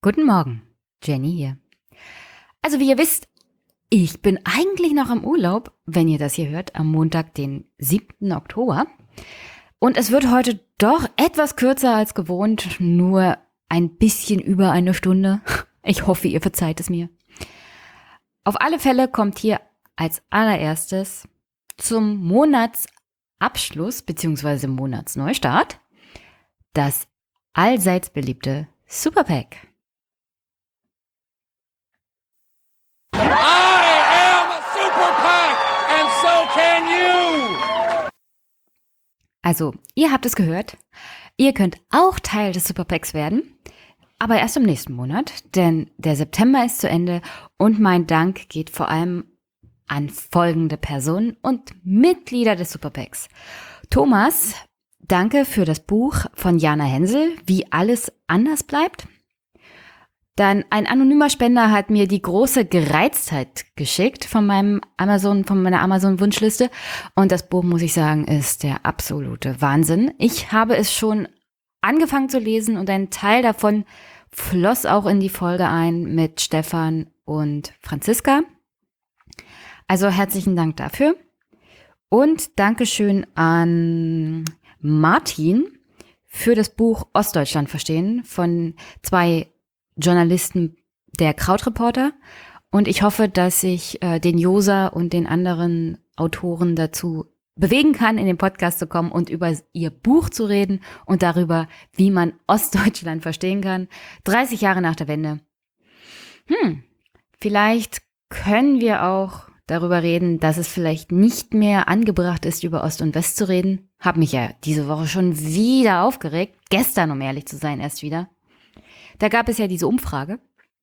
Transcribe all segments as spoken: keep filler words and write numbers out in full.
Guten Morgen, Jenny hier. Also wie ihr wisst, ich bin eigentlich noch im Urlaub, wenn ihr das hier hört, am Montag, den siebten Oktober. Und es wird heute doch etwas kürzer als gewohnt, nur ein bisschen über eine Stunde. Ich hoffe, ihr verzeiht es mir. Auf alle Fälle kommt hier als allererstes zum Monatsabschluss bzw. Monatsneustart das allseits beliebte Superpack. I am Superpack and so can you! Also, ihr habt es gehört. Ihr könnt auch Teil des Superpacks werden, aber erst im nächsten Monat, denn der September ist zu Ende und mein Dank geht vor allem an folgende Personen und Mitglieder des Superpacks. Thomas, danke für das Buch von Jana Hensel, Wie alles anders bleibt. Dann ein anonymer Spender hat mir die große Gereiztheit geschickt von meinem Amazon, von meiner Amazon-Wunschliste. Und das Buch, muss ich sagen, ist der absolute Wahnsinn. Ich habe es schon angefangen zu lesen und ein Teil davon floss auch in die Folge ein mit Stefan und Franziska. Also herzlichen Dank dafür. Und Dankeschön an Martin für das Buch Ostdeutschland verstehen von zwei Journalisten der Krautreporter, und ich hoffe, dass ich äh, den Josa und den anderen Autoren dazu bewegen kann, in den Podcast zu kommen und über ihr Buch zu reden und darüber, wie man Ostdeutschland verstehen kann. dreißig Jahre nach der Wende. Hm, vielleicht können wir auch darüber reden, dass es vielleicht nicht mehr angebracht ist, über Ost und West zu reden. Hab mich ja diese Woche schon wieder aufgeregt. Gestern, um ehrlich zu sein, erst wieder. Da gab es ja diese Umfrage,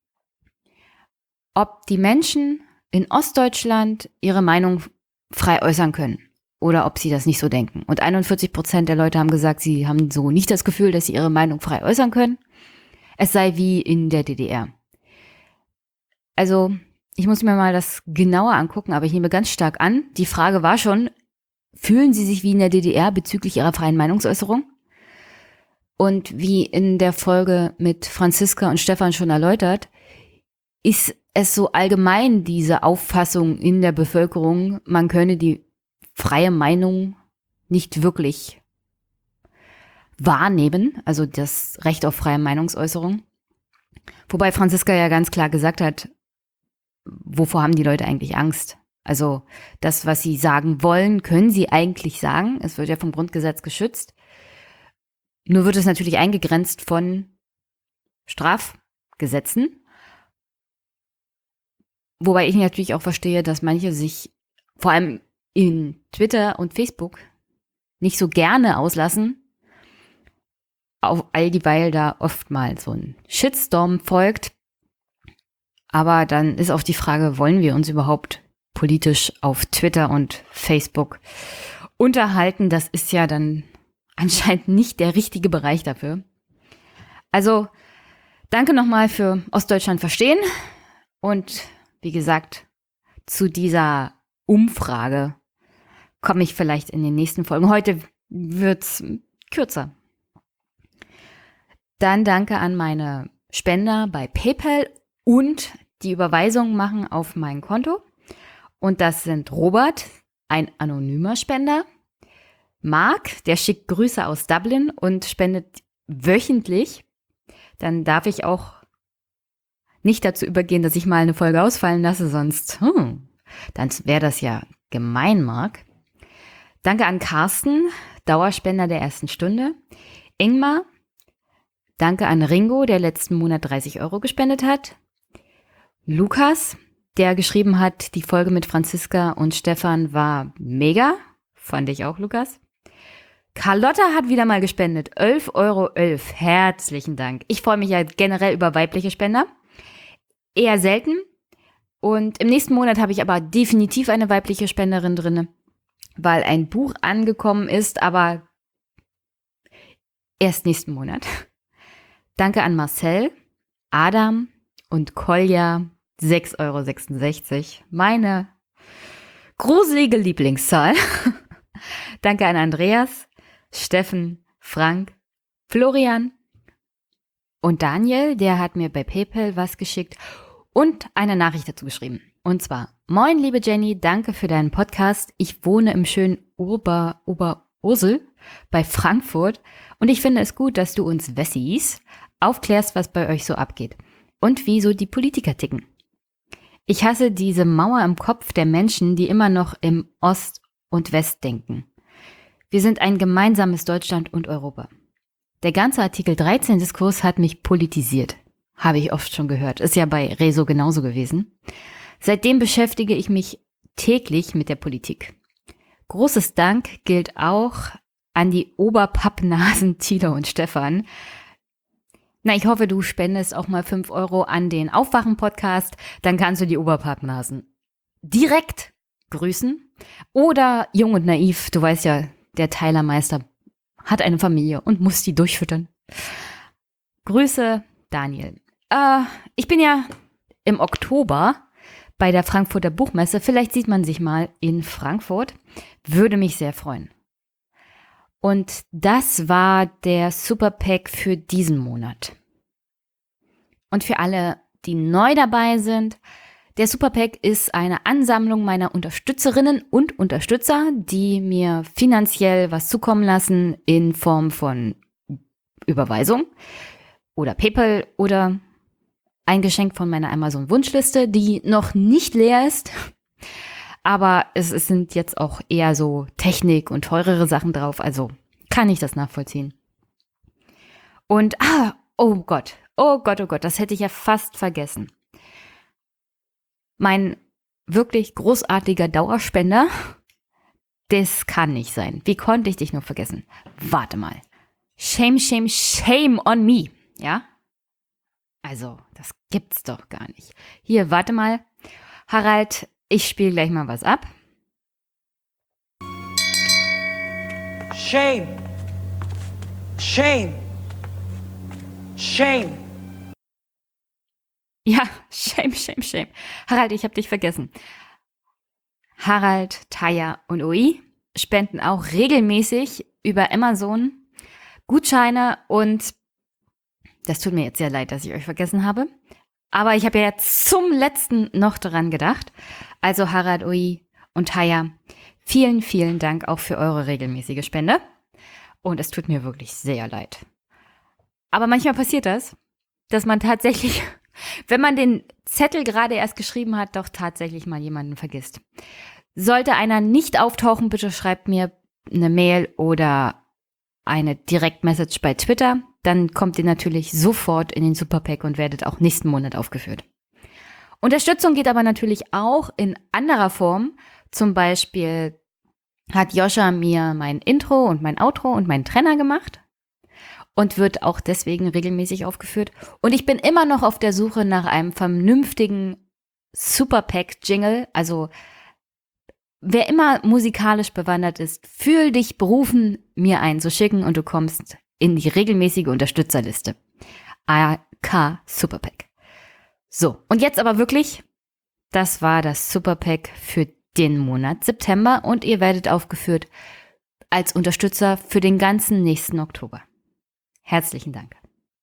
ob die Menschen in Ostdeutschland ihre Meinung frei äußern können oder ob sie das nicht so denken. Und einundvierzig Prozent der Leute haben gesagt, sie haben so nicht das Gefühl, dass sie ihre Meinung frei äußern können. Es sei wie in der D D R. Also, ich muss mir mal das genauer angucken, aber ich nehme ganz stark an, die Frage war schon, fühlen Sie sich wie in der D D R bezüglich Ihrer freien Meinungsäußerung? Und wie in der Folge mit Franziska und Stefan schon erläutert, ist es so allgemein diese Auffassung in der Bevölkerung, man könne die freie Meinung nicht wirklich wahrnehmen, also das Recht auf freie Meinungsäußerung. Wobei Franziska ja ganz klar gesagt hat, wovor haben die Leute eigentlich Angst? Also das, was sie sagen wollen, können sie eigentlich sagen. Es wird ja vom Grundgesetz geschützt. Nur wird es natürlich eingegrenzt von Strafgesetzen. Wobei ich natürlich auch verstehe, dass manche sich vor allem in Twitter und Facebook nicht so gerne auslassen, auf all dieweil da oftmals so ein Shitstorm folgt. Aber dann ist auch die Frage, wollen wir uns überhaupt politisch auf Twitter und Facebook unterhalten? Das ist ja dann anscheinend nicht der richtige Bereich dafür. Also, danke nochmal für Ostdeutschland verstehen. Und wie gesagt, zu dieser Umfrage komme ich vielleicht in den nächsten Folgen. Heute wird's kürzer. Dann danke an meine Spender bei PayPal und die Überweisungen machen auf mein Konto. Und das sind Robert, ein anonymer Spender, Marc, der schickt Grüße aus Dublin und spendet wöchentlich. Dann darf ich auch nicht dazu übergehen, dass ich mal eine Folge ausfallen lasse, sonst hm, dann wäre das ja gemein, Marc. Danke an Carsten, Dauerspender der ersten Stunde. Ingmar, danke an Ringo, der letzten Monat dreißig Euro gespendet hat. Lukas, der geschrieben hat, die Folge mit Franziska und Stefan war mega. Fand ich auch, Lukas. Carlotta hat wieder mal gespendet. elf Euro elf. Herzlichen Dank. Ich freue mich ja generell über weibliche Spender. Eher selten. Und im nächsten Monat habe ich aber definitiv eine weibliche Spenderin drin, weil ein Buch angekommen ist, aber erst nächsten Monat. Danke an Marcel, Adam und Kolja. sechs Euro sechsundsechzig. Meine gruselige Lieblingszahl. Danke an Andreas, Steffen, Frank, Florian, Und Daniel, der hat mir bei PayPal was geschickt und eine Nachricht dazu geschrieben. Und zwar: Moin, liebe Jenny, danke für deinen Podcast. Ich wohne im schönen Ober, Oberursel bei Frankfurt und ich finde es gut, dass du uns Wessis aufklärst, was bei euch so abgeht und wie so die Politiker ticken. Ich hasse diese Mauer im Kopf der Menschen, die immer noch im Ost und West denken. Wir sind ein gemeinsames Deutschland und Europa. Der ganze Artikel dreizehn Diskurs hat mich politisiert. Habe ich oft schon gehört. Ist ja bei Rezo genauso gewesen. Seitdem beschäftige ich mich täglich mit der Politik. Großes Dank gilt auch an die Oberpappnasen Thilo und Stefan. Na, ich hoffe, du spendest auch mal fünf Euro an den Aufwachen-Podcast. Dann kannst du die Oberpappnasen direkt grüßen. Oder Jung und Naiv, du weißt ja, der Teilermeister hat eine Familie und muss die durchfüttern. Grüße, Daniel. Äh, ich bin ja im Oktober bei der Frankfurter Buchmesse. Vielleicht sieht man sich mal in Frankfurt. Würde mich sehr freuen. Und das war der Superpack für diesen Monat. Und für alle, die neu dabei sind, der Superpack ist eine Ansammlung meiner Unterstützerinnen und Unterstützer, die mir finanziell was zukommen lassen in Form von Überweisung oder PayPal oder ein Geschenk von meiner Amazon-Wunschliste, die noch nicht leer ist. Aber es, es sind jetzt auch eher so Technik und teurere Sachen drauf, also kann ich das nachvollziehen. Und, ah, oh Gott, oh Gott, oh Gott, das hätte ich ja fast vergessen. Mein wirklich großartiger Dauerspender, das kann nicht sein. Wie konnte ich dich nur vergessen? Warte mal. Shame, shame, shame on me, ja? Also, das gibt's doch gar nicht. Hier, warte mal. Harald, ich spiele gleich mal was ab. Shame. Shame. Shame. Ja, shame, shame, shame. Harald, ich habe dich vergessen. Harald, Taya und Ui spenden auch regelmäßig über Amazon Gutscheine und das tut mir jetzt sehr leid, dass ich euch vergessen habe. Aber ich habe ja jetzt zum letzten noch daran gedacht. Also Harald, Ui und Taya, vielen, vielen Dank auch für eure regelmäßige Spende. Und es tut mir wirklich sehr leid. Aber manchmal passiert das, dass man tatsächlich, wenn man den Zettel gerade erst geschrieben hat, doch tatsächlich mal jemanden vergisst. Sollte einer nicht auftauchen, bitte schreibt mir eine Mail oder eine Direktmessage bei Twitter. Dann kommt ihr natürlich sofort in den Superpack und werdet auch nächsten Monat aufgeführt. Unterstützung geht aber natürlich auch in anderer Form. Zum Beispiel hat Joscha mir mein Intro und mein Outro und meinen Trenner gemacht und wird auch deswegen regelmäßig aufgeführt. Und ich bin immer noch auf der Suche nach einem vernünftigen Superpack-Jingle. Also wer immer musikalisch bewandert ist, fühl dich berufen, mir einen zu schicken und du kommst in die regelmäßige Unterstützerliste. A K Superpack. So, und jetzt aber wirklich, das war das Superpack für den Monat September und ihr werdet aufgeführt als Unterstützer für den ganzen nächsten Oktober. Herzlichen Dank.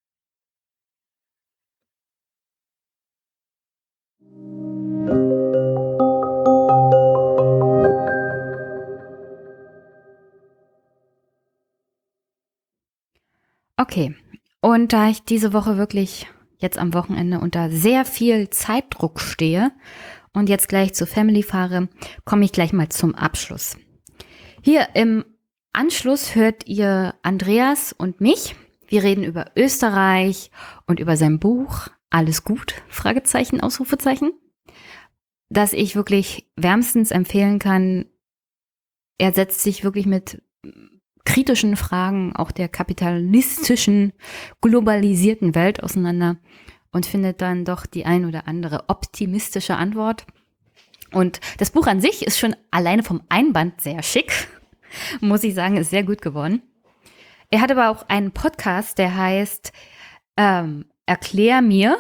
Okay, und da ich diese Woche wirklich jetzt am Wochenende unter sehr viel Zeitdruck stehe und jetzt gleich zur Family fahre, komme ich gleich mal zum Abschluss. Hier im Anschluss hört ihr Andreas und mich. Wir reden über Österreich und über sein Buch Alles gut? Fragezeichen, Ausrufezeichen, das ich wirklich wärmstens empfehlen kann. Er setzt sich wirklich mit kritischen Fragen auch der kapitalistischen, globalisierten Welt auseinander und findet dann doch die ein oder andere optimistische Antwort. Und das Buch an sich ist schon alleine vom Einband sehr schick, muss ich sagen, ist sehr gut geworden. Er hat aber auch einen Podcast, der heißt ähm, Erklär mir,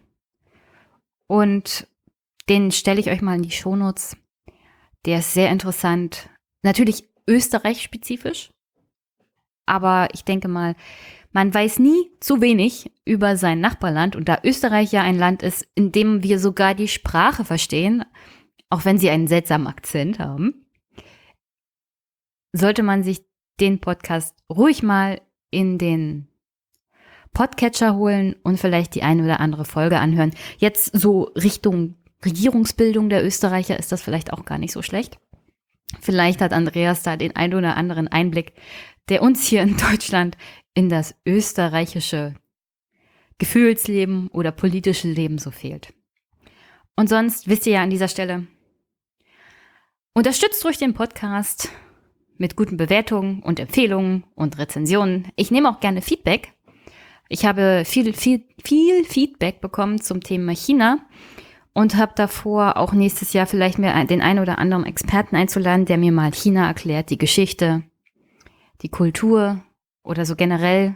und den stelle ich euch mal in die Shownotes. Der ist sehr interessant, natürlich österreichspezifisch, aber ich denke mal, Man weiß nie zu wenig über sein Nachbarland und da Österreich ja ein Land ist, in dem wir sogar die Sprache verstehen, auch wenn sie einen seltsamen Akzent haben, sollte man sich den Podcast ruhig mal in den Podcatcher holen und vielleicht die eine oder andere Folge anhören. Jetzt so Richtung Regierungsbildung der Österreicher ist das vielleicht auch gar nicht so schlecht. Vielleicht hat Andreas da den ein oder anderen Einblick, der uns hier in Deutschland in das österreichische Gefühlsleben oder politische Leben so fehlt. Und sonst wisst ihr ja an dieser Stelle, unterstützt ruhig den Podcast mit guten Bewertungen und Empfehlungen und Rezensionen. Ich nehme auch gerne Feedback. Ich habe viel, viel, viel Feedback bekommen zum Thema China und habe davor auch nächstes Jahr vielleicht mir den einen oder anderen Experten einzuladen, der mir mal China erklärt, die Geschichte, die Kultur oder so generell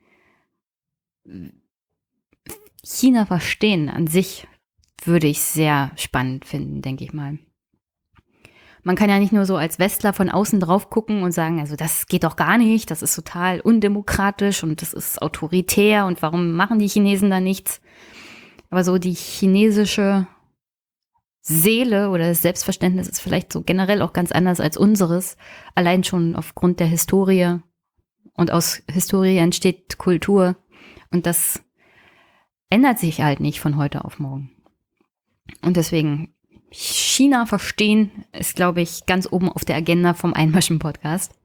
China verstehen an sich würde ich sehr spannend finden, denke ich mal. Man kann ja nicht nur so als Westler von außen drauf gucken und sagen, also das geht doch gar nicht, das ist total undemokratisch und das ist autoritär und warum machen die Chinesen da nichts? Aber so die chinesische Seele oder das Selbstverständnis ist vielleicht so generell auch ganz anders als unseres, allein schon aufgrund der Historie. Und aus Historie entsteht Kultur und das ändert sich halt nicht von heute auf morgen. Und deswegen China verstehen ist, glaube ich, ganz oben auf der Agenda vom Einmischen-Podcast.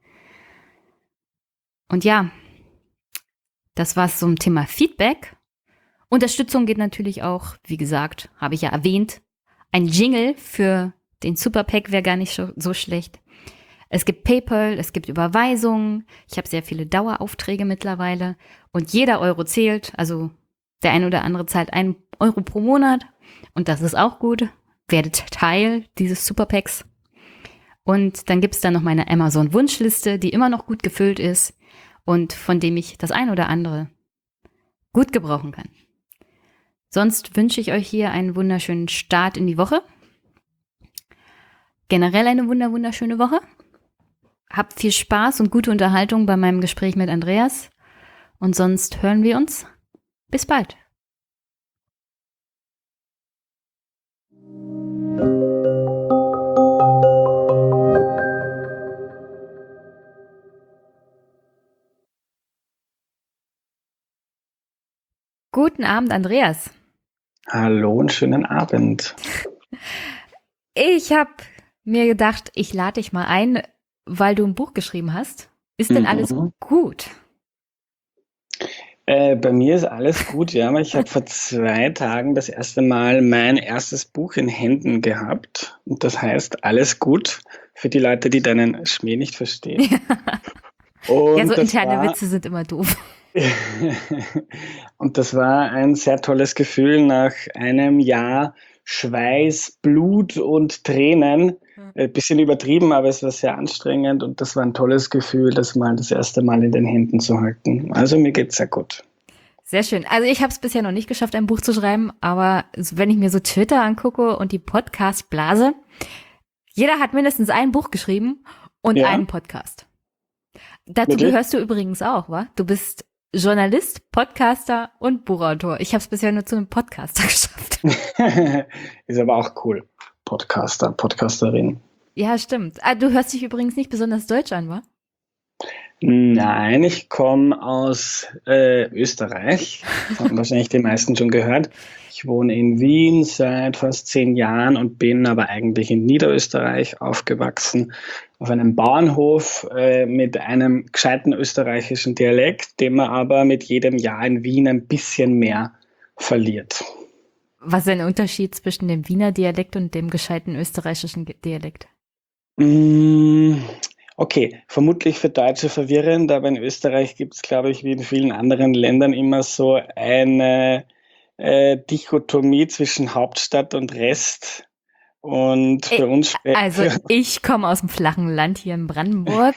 Und ja, das war's zum Thema Feedback. Unterstützung geht natürlich auch, wie gesagt, habe ich ja erwähnt, ein Jingle für den Superpack wäre gar nicht so, so schlecht. Es gibt PayPal, es gibt Überweisungen. Ich habe sehr viele Daueraufträge mittlerweile und jeder Euro zählt. Also der eine oder andere zahlt einen Euro pro Monat und das ist auch gut. Werdet Teil dieses Superpacks. Und dann gibt's da noch meine Amazon-Wunschliste, die immer noch gut gefüllt ist und von dem ich das ein oder andere gut gebrauchen kann. Sonst wünsche ich euch hier einen wunderschönen Start in die Woche. Generell eine wunder wunderschöne Woche. Habt viel Spaß und gute Unterhaltung bei meinem Gespräch mit Andreas. Und sonst hören wir uns. Bis bald. Guten Abend, Andreas. Hallo und schönen Abend. Ich habe mir gedacht, ich lade dich mal ein, weil du ein Buch geschrieben hast. Ist denn Mhm. alles gut? Äh, bei mir ist alles gut, ja, aber ich habe vor zwei Tagen das erste Mal mein erstes Buch in Händen gehabt. Und das heißt Alles gut für die Leute, die deinen Schmäh nicht verstehen. Und Ja, so das interne war, Witze sind immer doof. und das war ein sehr tolles Gefühl nach einem Jahr Schweiß, Blut und Tränen. Ein bisschen übertrieben, aber es war sehr anstrengend und das war ein tolles Gefühl, das mal das erste Mal in den Händen zu halten. Also mir geht's sehr gut. Sehr schön. Also ich habe es bisher noch nicht geschafft, ein Buch zu schreiben, aber wenn ich mir so Twitter angucke und die Podcast-Blase, jeder hat mindestens ein Buch geschrieben und Ja. einen Podcast. Dazu Wirklich? gehörst du übrigens auch, wa? Du bist Journalist, Podcaster und Buchautor. Ich habe es bisher nur zu einem Podcaster geschafft. Ist aber auch cool. Podcaster, Podcasterin. Ja, stimmt. Ah, du hörst dich übrigens nicht besonders deutsch an, wa? Nein, ich komme aus äh, Österreich. Das haben wahrscheinlich die meisten schon gehört. Ich wohne in Wien seit fast zehn Jahren und bin aber eigentlich in Niederösterreich aufgewachsen, auf einem Bauernhof äh, mit einem gescheiten österreichischen Dialekt, den man aber mit jedem Jahr in Wien ein bisschen mehr verliert. Was ist denn der Unterschied zwischen dem Wiener Dialekt und dem gescheiten österreichischen Ge- Dialekt? Mm, Okay, vermutlich für Deutsche verwirrend, aber in Österreich gibt es, glaube ich, wie in vielen anderen Ländern immer so eine äh, Dichotomie zwischen Hauptstadt und Rest. Und für Äh, uns spä- Also für, ich komme aus dem flachen Land hier in Brandenburg.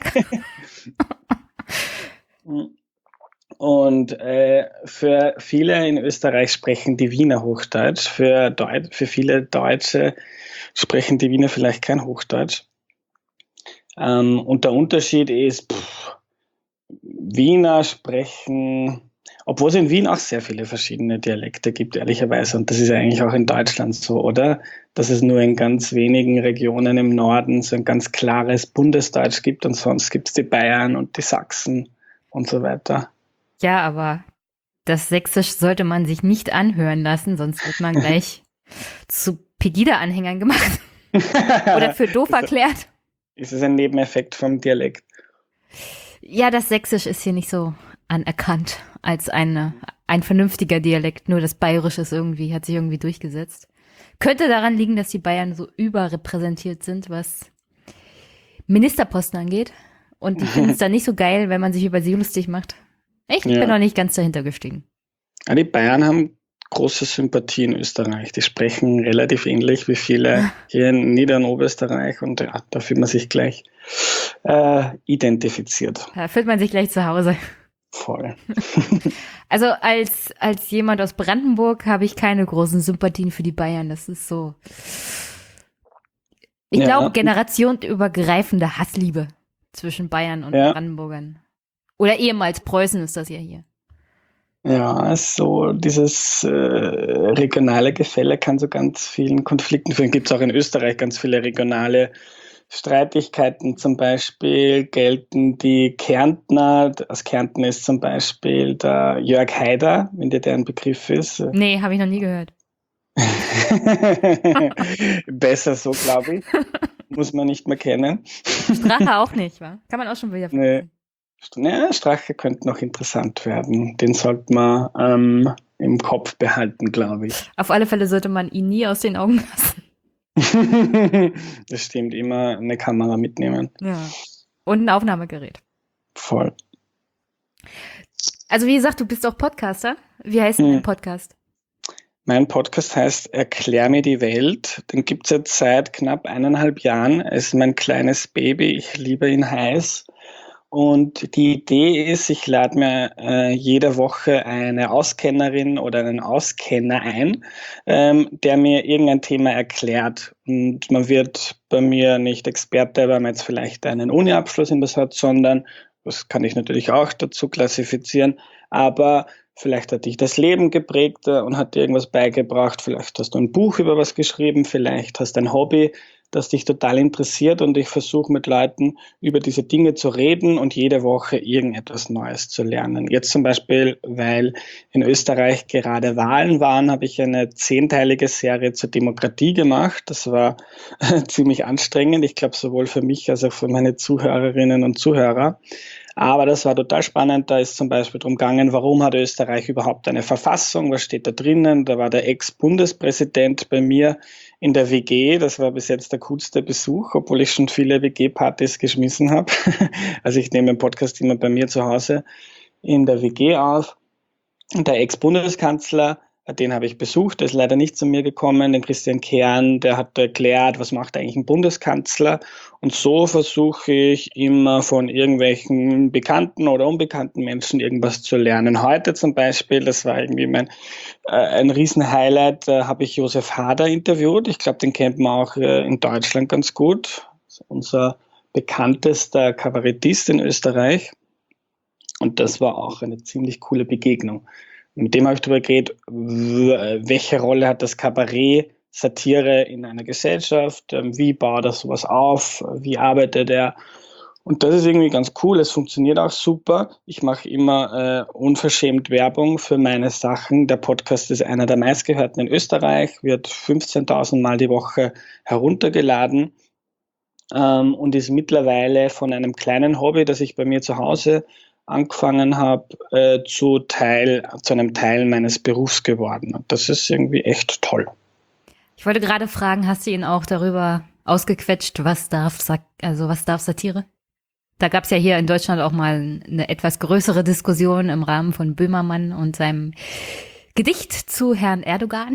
und äh, für viele in Österreich sprechen die Wiener Hochdeutsch. Für, Deut für viele Deutsche sprechen die Wiener vielleicht kein Hochdeutsch. Ähm, und der Unterschied ist, pff, Wiener sprechen, obwohl es in Wien auch sehr viele verschiedene Dialekte gibt, ehrlicherweise. Und das ist ja eigentlich auch in Deutschland so, oder? Dass es nur in ganz wenigen Regionen im Norden so ein ganz klares Bundesdeutsch gibt und sonst gibt es die Bayern und die Sachsen und so weiter. Ja, aber das Sächsisch sollte man sich nicht anhören lassen, sonst wird man gleich zu Pegida-Anhängern gemacht. Oder für doof erklärt. Ist es ein Nebeneffekt vom Dialekt? Ja, das Sächsisch ist hier nicht so anerkannt als eine, ein vernünftiger Dialekt. Nur das Bayerische ist irgendwie, hat sich irgendwie durchgesetzt. Könnte daran liegen, dass die Bayern so überrepräsentiert sind, was Ministerposten angeht. Und die finden es dann nicht so geil, wenn man sich über sie lustig macht. Ich Ja. bin noch nicht ganz dahinter gestiegen. Ja, die Bayern haben große Sympathie in Österreich. Die sprechen relativ ähnlich wie viele hier in Nieder- und Oberösterreich und ja, da fühlt man sich gleich äh, identifiziert. Da fühlt man sich gleich zu Hause. Voll. Also als, als jemand aus Brandenburg habe ich keine großen Sympathien für die Bayern. Das ist so, ich Ja. glaube, generationenübergreifende Hassliebe zwischen Bayern und Ja. Brandenburgern. Oder ehemals Preußen ist das ja hier. Ja, so dieses äh, regionale Gefälle kann zu ganz vielen Konflikten führen. Gibt es auch in Österreich ganz viele regionale Streitigkeiten. Zum Beispiel gelten die Kärntner, aus Kärnten ist zum Beispiel der Jörg Haider, wenn dir der ein Begriff ist. Nee, habe ich noch nie gehört. Besser so, glaube ich. Muss man nicht mehr kennen. Strache auch nicht, wa? Kann man auch schon wieder Nee. vergessen. Ja, Strache könnte noch interessant werden. Den sollte man ähm, im Kopf behalten, glaube ich. Auf alle Fälle sollte man ihn nie aus den Augen lassen. Das stimmt, immer eine Kamera mitnehmen. Ja. Und ein Aufnahmegerät. Voll. Also wie gesagt, du bist auch Podcaster. Wie heißt denn Hm. dein Podcast? Mein Podcast heißt Erklär mir die Welt. Den gibt es jetzt seit knapp eineinhalb Jahren. Er ist mein kleines Baby. Ich liebe ihn heiß. Und die Idee ist, ich lade mir äh, jede Woche eine Auskennerin oder einen Auskenner ein, ähm, der mir irgendein Thema erklärt. Und man wird bei mir nicht Experte, weil man jetzt vielleicht einen Uni-Abschluss in das hat, sondern, das kann ich natürlich auch dazu klassifizieren, aber vielleicht hat dich das Leben geprägt äh, und hat dir irgendwas beigebracht. Vielleicht hast du ein Buch über was geschrieben, vielleicht hast du ein Hobby, das dich total interessiert und ich versuche mit Leuten über diese Dinge zu reden und jede Woche irgendetwas Neues zu lernen. Jetzt zum Beispiel, weil in Österreich gerade Wahlen waren, habe ich eine zehnteilige Serie zur Demokratie gemacht. Das war ziemlich anstrengend, ich glaube sowohl für mich als auch für meine Zuhörerinnen und Zuhörer. Aber das war total spannend. Da ist zum Beispiel drum gegangen, warum hat Österreich überhaupt eine Verfassung? Was steht da drinnen? Da war der Ex-Bundespräsident bei mir in der W G. Das war bis jetzt der coolste Besuch, obwohl ich schon viele W G-Partys geschmissen habe. Also ich nehme den Podcast immer bei mir zu Hause in der W G auf. Und der Ex-Bundeskanzler, den habe ich besucht, der ist leider nicht zu mir gekommen, den Christian Kern, der hat erklärt, was macht eigentlich ein Bundeskanzler. Und so versuche ich immer von irgendwelchen bekannten oder unbekannten Menschen irgendwas zu lernen. Heute zum Beispiel, das war irgendwie mein äh, ein Riesen-Highlight, da habe ich Josef Hader interviewt. Ich glaube, den kennt man auch äh, in Deutschland ganz gut. Das ist unser bekanntester Kabarettist in Österreich. Und das war auch eine ziemlich coole Begegnung. Mit dem habe ich darüber geredet, welche Rolle hat das Kabarett, Satire in einer Gesellschaft, wie baut er sowas auf, wie arbeitet er. Und das ist irgendwie ganz cool, es funktioniert auch super. Ich mache immer äh, unverschämt Werbung für meine Sachen. Der Podcast ist einer der meistgehörten in Österreich, wird fünfzehntausend Mal die Woche heruntergeladen ähm, und ist mittlerweile von einem kleinen Hobby, das ich bei mir zu Hause angefangen habe, äh, zu Teil, zu einem Teil meines Berufs geworden. Und das ist irgendwie echt toll. Ich wollte gerade fragen, hast du ihn auch darüber ausgequetscht, was darf, also was darf Satire? Da gab es ja hier in Deutschland auch mal eine etwas größere Diskussion im Rahmen von Böhmermann und seinem Gedicht zu Herrn Erdogan.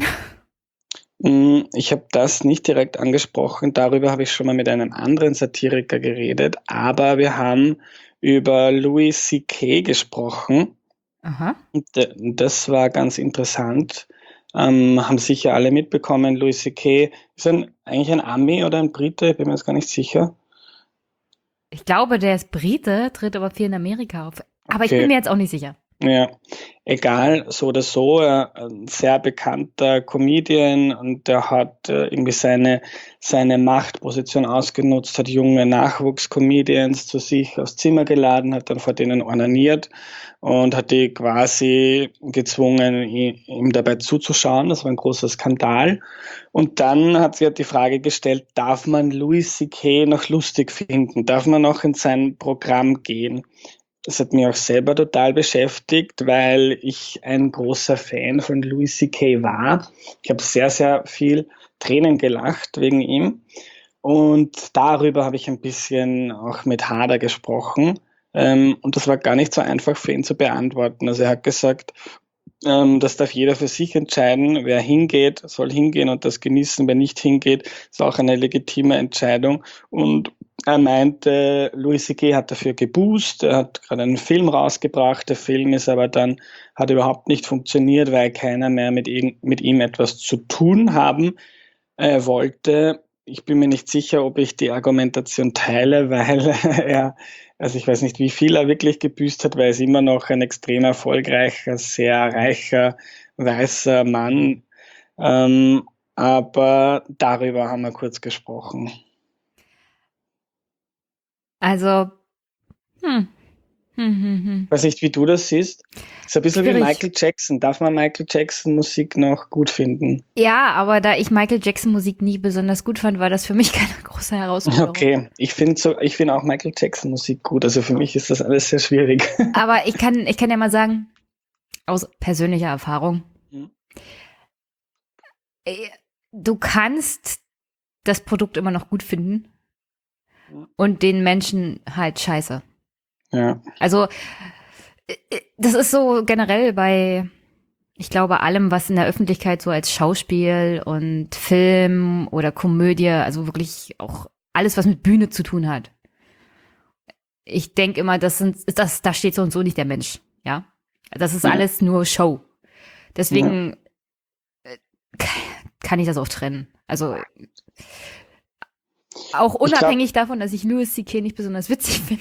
Ich habe das nicht direkt angesprochen, darüber habe ich schon mal mit einem anderen Satiriker geredet, aber wir haben über Louis C K gesprochen. Aha. Und das war ganz interessant. Ähm, haben sicher alle mitbekommen, Louis C K ist ein, eigentlich ein Ami oder ein Brite, ich bin mir jetzt gar nicht sicher. Ich glaube, der ist Brite, tritt aber viel in Amerika auf. Aber ich Okay. bin mir jetzt auch nicht sicher. Ja, egal, so oder so, er, ein sehr bekannter Comedian und der hat äh, irgendwie seine, seine Machtposition ausgenutzt, hat junge Nachwuchscomedians zu sich aufs Zimmer geladen, hat dann vor denen ornaniert und hat die quasi gezwungen, i- ihm dabei zuzuschauen. Das war ein großer Skandal. Und dann hat sie halt die Frage gestellt, darf man Louis C K noch lustig finden? Darf man noch in sein Programm gehen? Das hat mich auch selber total beschäftigt, weil ich ein großer Fan von Louis C K war. Ich habe sehr, sehr viel Tränen gelacht wegen ihm. Und darüber habe ich ein bisschen auch mit Hader gesprochen. Ähm, und das war gar nicht so einfach für ihn zu beantworten. Also er hat gesagt, ähm, das darf jeder für sich entscheiden. Wer hingeht, soll hingehen und das genießen. Wer nicht hingeht, ist auch eine legitime Entscheidung. Und er meinte, Louis C K hat dafür geboost, er hat gerade einen Film rausgebracht, der Film ist aber dann, hat überhaupt nicht funktioniert, weil keiner mehr mit ihm, mit ihm etwas zu tun haben äh, wollte. Ich bin mir nicht sicher, ob ich die Argumentation teile, weil er, also ich weiß nicht, wie viel er wirklich gebüßt hat, weil er ist immer noch ein extrem erfolgreicher, sehr reicher, weißer Mann. Ähm, aber darüber haben wir kurz gesprochen. Also, hm. Hm, hm, hm. Ich weiß nicht, wie du das siehst. Das ist ein bisschen Schwierig. wie Michael Jackson. Darf man Michael Jackson Musik noch gut finden? Ja, aber da ich Michael Jackson Musik nie besonders gut fand, war das für mich keine große Herausforderung. Okay, ich finde so, ich finde auch Michael Jackson Musik gut. Also für mich ist das alles sehr schwierig. Aber ich kann, ich kann ja mal sagen, aus persönlicher Erfahrung, Mhm. äh, du kannst das Produkt immer noch gut finden Mhm. und den Menschen halt scheiße. Ja. Also, äh, das ist so generell bei, ich glaube, allem, was in der Öffentlichkeit so als Schauspiel und Film oder Komödie, also wirklich auch alles, was mit Bühne zu tun hat. Ich denke immer, das sind, das, da steht so und so nicht der Mensch, ja. Das ist Ja. alles nur Show. Deswegen äh, kann ich das auch trennen. Also auch Ich glaub- unabhängig davon, dass ich Louis C K nicht besonders witzig finde.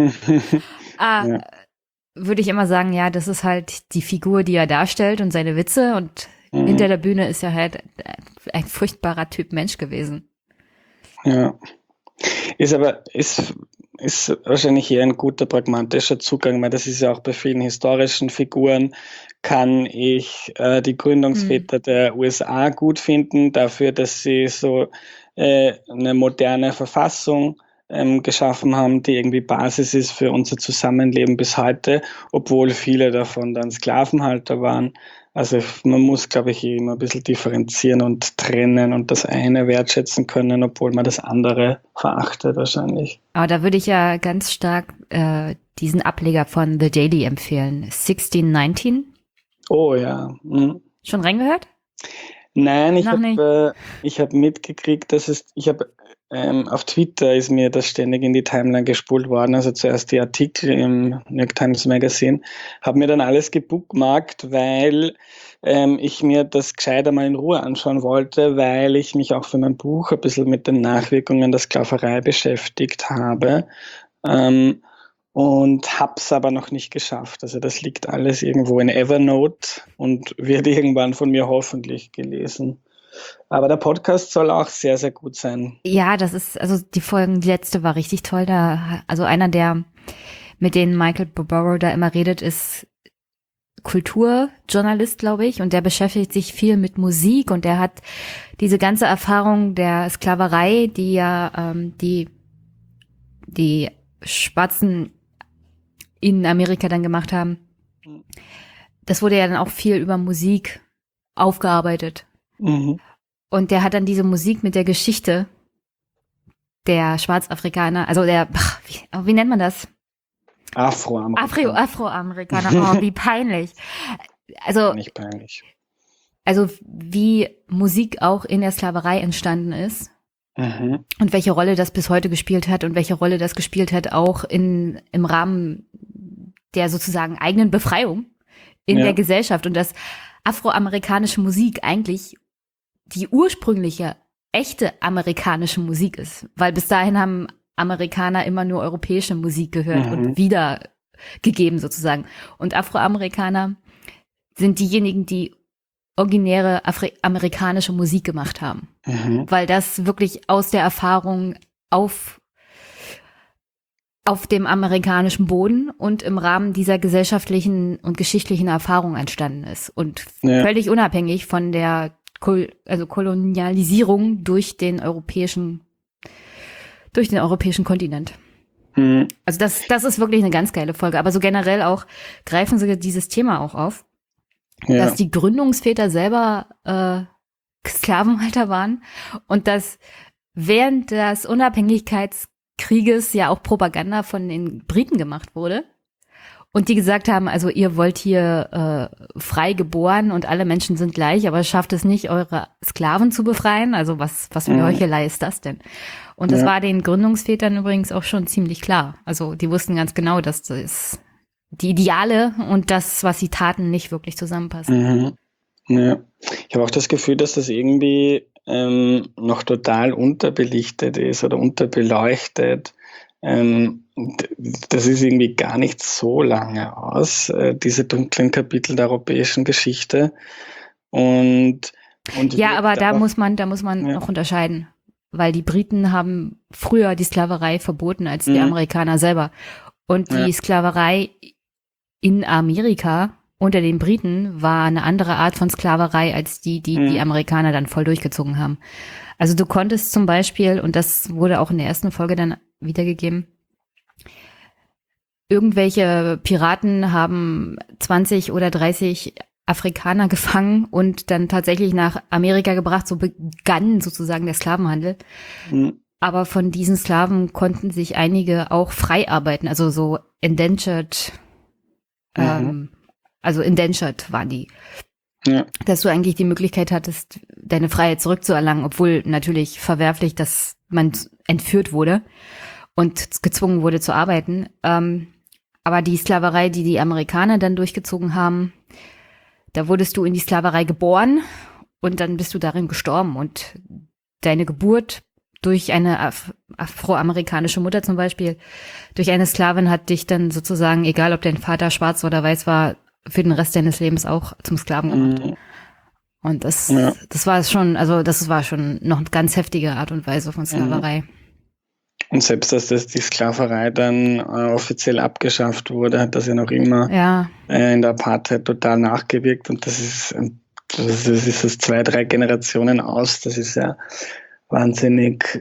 Ah, Ja. würde ich immer sagen, ja, das ist halt die Figur, die er darstellt und seine Witze und Mhm. hinter der Bühne ist er halt ein furchtbarer Typ Mensch gewesen. Ja. Ist aber, ist, ist wahrscheinlich eher ein guter pragmatischer Zugang, weil das ist ja auch bei vielen historischen Figuren, kann ich äh, die Gründungsväter der U S A gut finden, dafür, dass sie so äh, eine moderne Verfassung ähm, geschaffen haben, die irgendwie Basis ist für unser Zusammenleben bis heute, obwohl viele davon dann Sklavenhalter waren. Also man muss, glaube ich, immer ein bisschen differenzieren und trennen und das eine wertschätzen können, obwohl man das andere verachtet wahrscheinlich. Aber da würde ich ja ganz stark äh, diesen Ableger von The Daily empfehlen. sechzehn neunzehn. Oh ja. Hm. Schon reingehört? Nein, ich Noch nicht. habe äh, ich hab mitgekriegt, dass es, ich habe ähm, auf Twitter ist mir das ständig in die Timeline gespult worden, also zuerst die Artikel im New York Times Magazine, habe mir dann alles gebookmarkt, weil ähm, ich mir das gescheiter mal in Ruhe anschauen wollte, weil ich mich auch für mein Buch ein bisschen mit den Nachwirkungen der Sklaverei beschäftigt habe. Ähm, und hab's aber noch nicht geschafft. Also das liegt alles irgendwo in Evernote und wird irgendwann von mir hoffentlich gelesen. Aber der Podcast soll auch sehr, sehr gut sein. Ja, das ist, also die Folgen, die letzte war richtig toll. Da, also einer, der mit denen Michael Barbaro da immer redet, ist Kulturjournalist, glaube ich, und der beschäftigt sich viel mit Musik und der hat diese ganze Erfahrung der Sklaverei, die ja ähm, die die Schwarzen in Amerika dann gemacht haben. Das wurde ja dann auch viel über Musik aufgearbeitet. Mhm. Und der hat dann diese Musik mit der Geschichte der Schwarzafrikaner, also der, ach, wie, wie nennt man das? Afroamerikaner. Afro, Afroamerikaner, oh, wie peinlich. Also, Nicht peinlich. also wie Musik auch in der Sklaverei entstanden ist Mhm. und welche Rolle das bis heute gespielt hat und welche Rolle das gespielt hat auch in, im Rahmen der sozusagen eigenen Befreiung in Ja. der Gesellschaft und dass afroamerikanische Musik eigentlich die ursprüngliche, echte amerikanische Musik ist. Weil bis dahin haben Amerikaner immer nur europäische Musik gehört Mhm. und wieder gegeben sozusagen. Und Afroamerikaner sind diejenigen, die originäre Afri- amerikanische Musik gemacht haben. Mhm. Weil das wirklich aus der Erfahrung auf, auf dem amerikanischen Boden und im Rahmen dieser gesellschaftlichen und geschichtlichen Erfahrung entstanden ist. Und Ja. völlig unabhängig von der Kol- also Kolonialisierung durch den europäischen, durch den europäischen Kontinent. Mhm. Also das, das ist wirklich eine ganz geile Folge. Aber so generell auch greifen sie dieses Thema auch auf, Ja. dass die Gründungsväter selber äh, Sklavenhalter waren und dass während des Unabhängigkeitskrieges ja auch Propaganda von den Briten gemacht wurde und die gesagt haben, also ihr wollt hier äh, frei geboren und alle Menschen sind gleich, aber schafft es nicht, eure Sklaven zu befreien. Also was, was für eine Mhm. Heuchelei ist das denn? Und das Ja. war den Gründungsvätern übrigens auch schon ziemlich klar. Also die wussten ganz genau, dass das die Ideale und das, was sie taten, nicht wirklich zusammenpassen. Mhm. Ja. Ich habe auch das Gefühl, dass das irgendwie ähm, noch total unterbelichtet ist oder unterbeleuchtet. Ähm, d- das ist irgendwie gar nicht so lange aus, äh, diese dunklen Kapitel der europäischen Geschichte. Und, und Ja, wirkt aber da auch- muss man, da muss man Ja. noch unterscheiden. Weil die Briten haben früher die Sklaverei verboten als die Mhm. Amerikaner selber. Und die Ja. Sklaverei in Amerika unter den Briten war eine andere Art von Sklaverei als die, die Mhm. die Amerikaner dann voll durchgezogen haben. Also du konntest zum Beispiel, und das wurde auch in der ersten Folge dann wiedergegeben, irgendwelche Piraten haben zwanzig oder dreißig Afrikaner gefangen und dann tatsächlich nach Amerika gebracht. So begann sozusagen der Sklavenhandel. Mhm. Aber von diesen Sklaven konnten sich einige auch frei arbeiten, also so indentured, Mhm. ähm, also indentured waren die. Ja. Dass du eigentlich die Möglichkeit hattest, deine Freiheit zurückzuerlangen, obwohl natürlich verwerflich, dass man entführt wurde und gezwungen wurde zu arbeiten. Ähm, aber die Sklaverei, die die Amerikaner dann durchgezogen haben, da wurdest du in die Sklaverei geboren und dann bist du darin gestorben. Und deine Geburt durch eine Af- afroamerikanische Mutter zum Beispiel, durch eine Sklavin hat dich dann sozusagen, egal ob dein Vater schwarz oder weiß war, für den Rest deines Lebens auch zum Sklaven gemacht. Mhm. Und das, Ja. das war schon, also das war schon noch eine ganz heftige Art und Weise von Sklaverei. Und selbst, dass das die Sklaverei dann äh, offiziell abgeschafft wurde, hat das ja noch immer Ja, äh, in der Apartheid total nachgewirkt. Und das ist, ähm, das ist, das ist das zwei, drei Generationen aus. Das ist ja wahnsinnig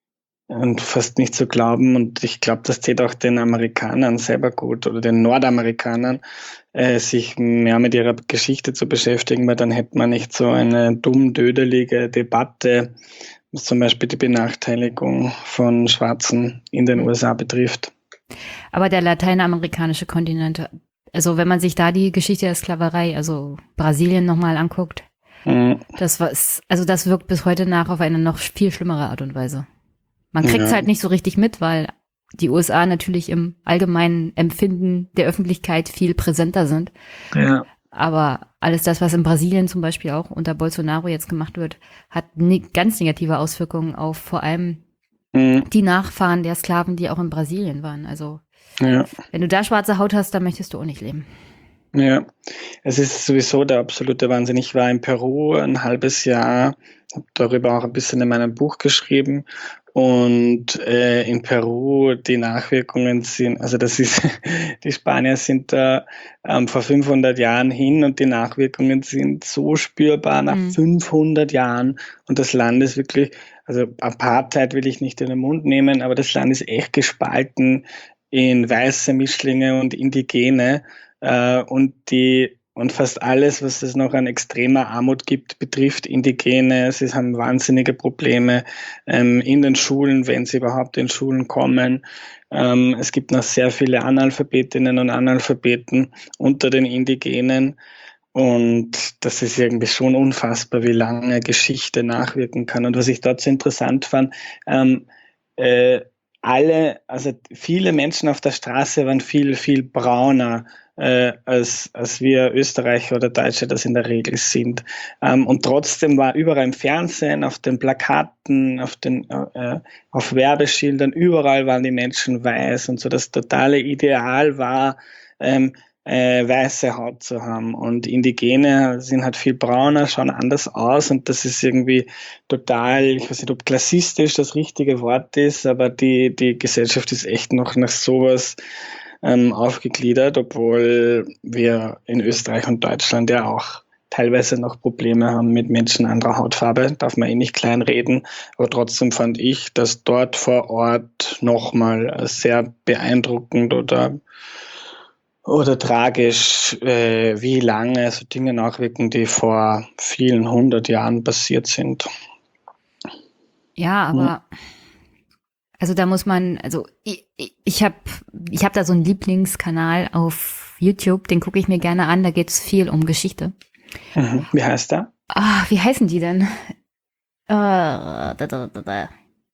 und fast nicht zu glauben. Und ich glaube, das täte auch den Amerikanern selber gut oder den Nordamerikanern, äh, sich mehr mit ihrer Geschichte zu beschäftigen, weil dann hätte man nicht so eine dumm-dödelige Debatte, was zum Beispiel die Benachteiligung von Schwarzen in den U S A betrifft. aber der lateinamerikanische Kontinent, also wenn man sich da die Geschichte der Sklaverei, also Brasilien nochmal anguckt, Mhm. das war, also das wirkt bis heute nach auf eine noch viel schlimmere Art und Weise. Man kriegt es Ja. halt nicht so richtig mit, weil die U S A natürlich im allgemeinen Empfinden der Öffentlichkeit viel präsenter sind. Ja. Aber alles das, was in Brasilien zum Beispiel auch unter Bolsonaro jetzt gemacht wird, hat ne ganz negative Auswirkungen auf vor allem Mhm. die Nachfahren der Sklaven, die auch in Brasilien waren. Also Ja. wenn du da schwarze Haut hast, dann möchtest du auch nicht leben. Ja, es ist sowieso der absolute Wahnsinn. Ich war in Peru ein halbes Jahr, habe darüber auch ein bisschen in meinem Buch geschrieben. Und äh, in Peru die Nachwirkungen sind, also das ist, die Spanier sind da ähm, vor fünfhundert Jahren hin und die Nachwirkungen sind so spürbar nach Mhm. fünfhundert Jahren. Und das Land ist wirklich, also Apartheid will ich nicht in den Mund nehmen, aber das Land ist echt gespalten in weiße Mischlinge und Indigene. Äh, und die und fast alles, was es noch an extremer Armut gibt, betrifft Indigene. Sie haben wahnsinnige Probleme ähm, in den Schulen, wenn sie überhaupt in Schulen kommen. Ähm, es gibt noch sehr viele Analphabetinnen und Analphabeten unter den Indigenen. Und das ist irgendwie schon unfassbar, wie lange Geschichte nachwirken kann. Und was ich dort so interessant fand, ähm, äh, alle, also viele Menschen auf der Straße waren viel, viel brauner äh, als, als wir Österreicher oder Deutsche das in der Regel sind. Ähm, und trotzdem war überall im Fernsehen, auf den Plakaten, auf den, äh, auf Werbeschildern, überall waren die Menschen weiß und so das totale Ideal war, ähm, äh, weiße Haut zu haben. Und Indigene sind halt viel brauner, schauen anders aus und das ist irgendwie total, ich weiß nicht, ob klassistisch das richtige Wort ist, aber die, die Gesellschaft ist echt noch nach sowas ähm, aufgegliedert, obwohl wir in Österreich und Deutschland ja auch teilweise noch Probleme haben mit Menschen anderer Hautfarbe, darf man eh nicht kleinreden, aber trotzdem fand ich, dass dort vor Ort nochmal sehr beeindruckend oder oder tragisch, äh, wie lange so Dinge nachwirken, die vor vielen hundert Jahren passiert sind. Ja, aber also da muss man, also ich, ich habe ich hab da so einen Lieblingskanal auf YouTube, den gucke ich mir gerne an, da geht es viel um Geschichte. Mhm. Wie heißt der? Ah, wie heißen die denn? Äh, da, da, da, da.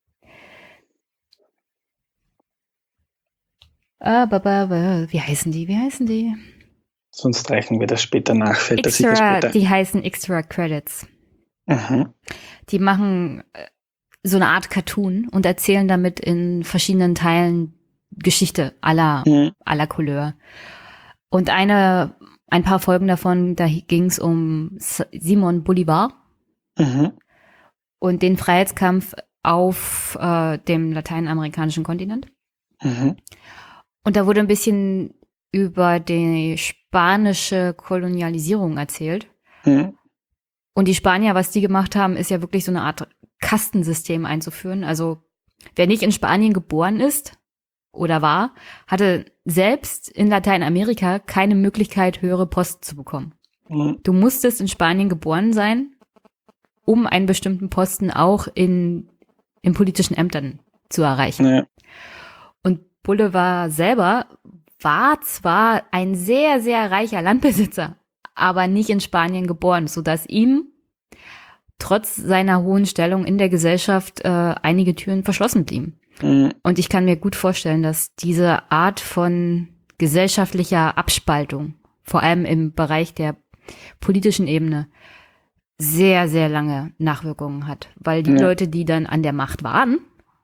Ah, ba, ba, ba. Wie heißen die? Wie heißen die? Sonst reichen wir das später nach. Fällt das sicher Extra, später. die heißen Extra Credits. Mhm. Die machen äh, so eine Art Cartoon und erzählen damit in verschiedenen Teilen Geschichte aller Mhm. aller Couleur. Und eine, ein paar Folgen davon, da ging es um S- Simon Bolivar Mhm. und den Freiheitskampf auf äh, dem lateinamerikanischen Kontinent. Mhm. Und da wurde ein bisschen über die spanische Kolonialisierung erzählt. Mhm. Und die Spanier, was die gemacht haben, ist ja wirklich so eine Art Kastensystem einzuführen. Also wer nicht in Spanien geboren ist oder war, hatte selbst in Lateinamerika keine Möglichkeit, höhere Posten zu bekommen. Mhm. Du musstest in Spanien geboren sein, um einen bestimmten Posten auch in, in politischen Ämtern zu erreichen. Ja. Und Bolivar selber war zwar ein sehr, sehr reicher Landbesitzer, aber nicht in Spanien geboren, sodass ihm trotz seiner hohen Stellung in der Gesellschaft äh, einige Türen verschlossen blieben. Mhm. Und ich kann mir gut vorstellen, dass diese Art von gesellschaftlicher Abspaltung, vor allem im Bereich der politischen Ebene, sehr, sehr lange Nachwirkungen hat. Weil die Ja. Leute, die dann an der Macht waren,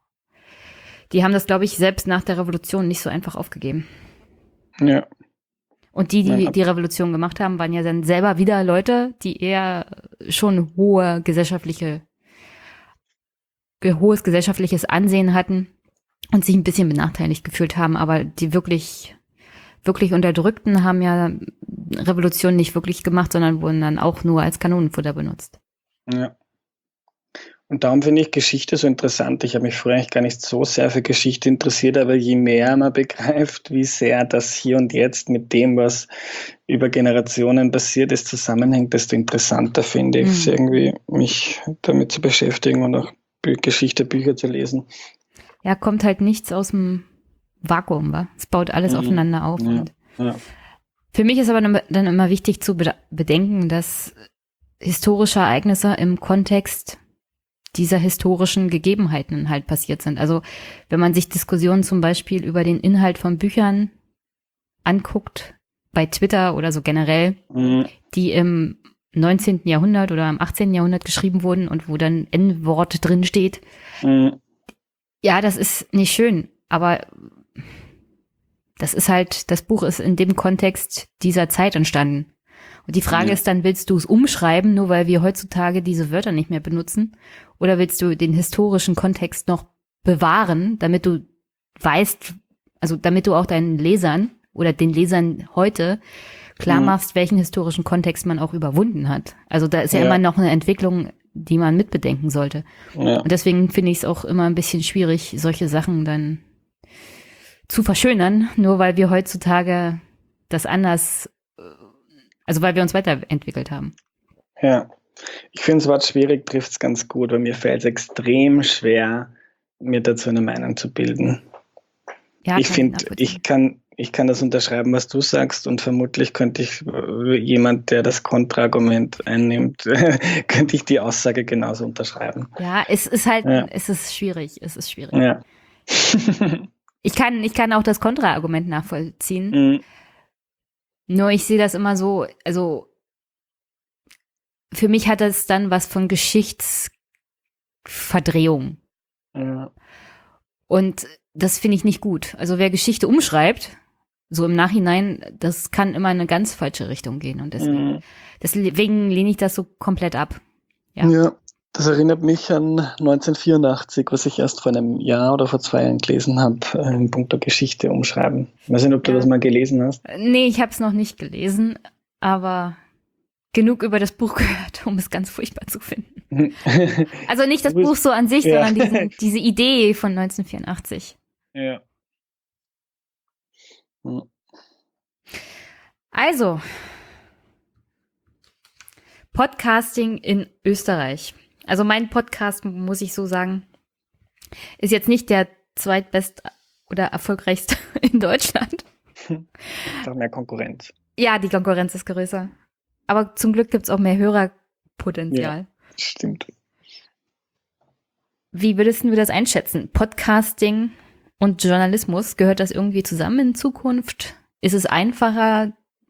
die haben das, glaube ich, selbst nach der Revolution nicht so einfach aufgegeben. Ja. Und die, die Ja. die Revolution gemacht haben, waren ja dann selber wieder Leute, die eher schon hohe gesellschaftliche, ge- hohes gesellschaftliches Ansehen hatten und sich ein bisschen benachteiligt gefühlt haben. Aber die wirklich, wirklich Unterdrückten haben ja Revolution nicht wirklich gemacht, sondern wurden dann auch nur als Kanonenfutter benutzt. Ja. Und darum finde ich Geschichte so interessant. Ich habe mich früher eigentlich gar nicht so sehr für Geschichte interessiert, aber je mehr man begreift, wie sehr das hier und jetzt mit dem, was über Generationen passiert ist, zusammenhängt, desto interessanter finde ich es Mhm. irgendwie, mich damit zu beschäftigen und auch Bü- Geschichte, Bücher zu lesen. Ja, kommt halt nichts aus dem Vakuum, wa? Es baut alles Mhm. aufeinander auf. Ja. Und Ja. für mich ist aber dann immer wichtig zu beda- bedenken, dass historische Ereignisse im Kontext dieser historischen Gegebenheiten halt passiert sind. Also wenn man sich Diskussionen zum Beispiel über den Inhalt von Büchern anguckt, bei Twitter oder so generell, Mhm. die im neunzehnten Jahrhundert oder im achtzehnten Jahrhundert geschrieben wurden und wo dann N-Wort drin steht, Mhm. ja, das ist nicht schön, aber das ist halt, das Buch ist in dem Kontext dieser Zeit entstanden. Und die Frage Ja. ist dann, willst du es umschreiben, nur weil wir heutzutage diese Wörter nicht mehr benutzen? Oder willst du den historischen Kontext noch bewahren, damit du weißt, also damit du auch deinen Lesern oder den Lesern heute klar Mhm. machst, welchen historischen Kontext man auch überwunden hat. Also da ist ja, Ja. immer noch eine Entwicklung, die man mitbedenken sollte. Ja. Und deswegen finde ich es auch immer ein bisschen schwierig, solche Sachen dann zu verschönern, nur weil wir heutzutage das anders, äh, also weil wir uns weiterentwickelt haben. Ja. Ich finde, das Wort schwierig trifft es ganz gut, weil mir fällt es extrem schwer, mir dazu eine Meinung zu bilden. Ja, ich kann finde, nachvollziehen. ich kann, ich kann das unterschreiben, was du sagst, und vermutlich könnte ich äh, jemand, der das Kontraargument einnimmt, könnte ich die Aussage genauso unterschreiben. Ja, es ist halt, Ja. es ist schwierig, es ist schwierig. Ja. Ich kann, ich kann auch das Kontraargument nachvollziehen. Mhm. Nur ich sehe das immer so, also für mich hat das dann was von Geschichtsverdrehung. Ja. Und das finde ich nicht gut. Also wer Geschichte umschreibt, so im Nachhinein, das kann immer in eine ganz falsche Richtung gehen. Und deswegen, Mhm. deswegen lehne ich das so komplett ab. Ja. Ja, das erinnert mich an neunzehnhundertvierundachtzig, was ich erst vor einem Jahr oder vor zwei Jahren gelesen habe, äh, in puncto Geschichte umschreiben. Ich weiß nicht, ob du Ja. das mal gelesen hast. Nee, ich habe es noch nicht gelesen, aber genug über das Buch gehört, um es ganz furchtbar zu finden. Also nicht das Du bist- Buch so an sich, Ja. sondern diesen, diese Idee von neunzehnhundertvierundachtzig. Ja. Mhm. Also, Podcasting in Österreich. Also mein Podcast, muss ich so sagen, ist jetzt nicht der zweitbest oder erfolgreichste in Deutschland. Doch mehr Konkurrenz. Ja, die Konkurrenz ist größer. Aber zum Glück gibt's auch mehr Hörerpotenzial. Stimmt. Wie würdest du das einschätzen? Podcasting und Journalismus, gehört das irgendwie zusammen in Zukunft? Ist es einfacher,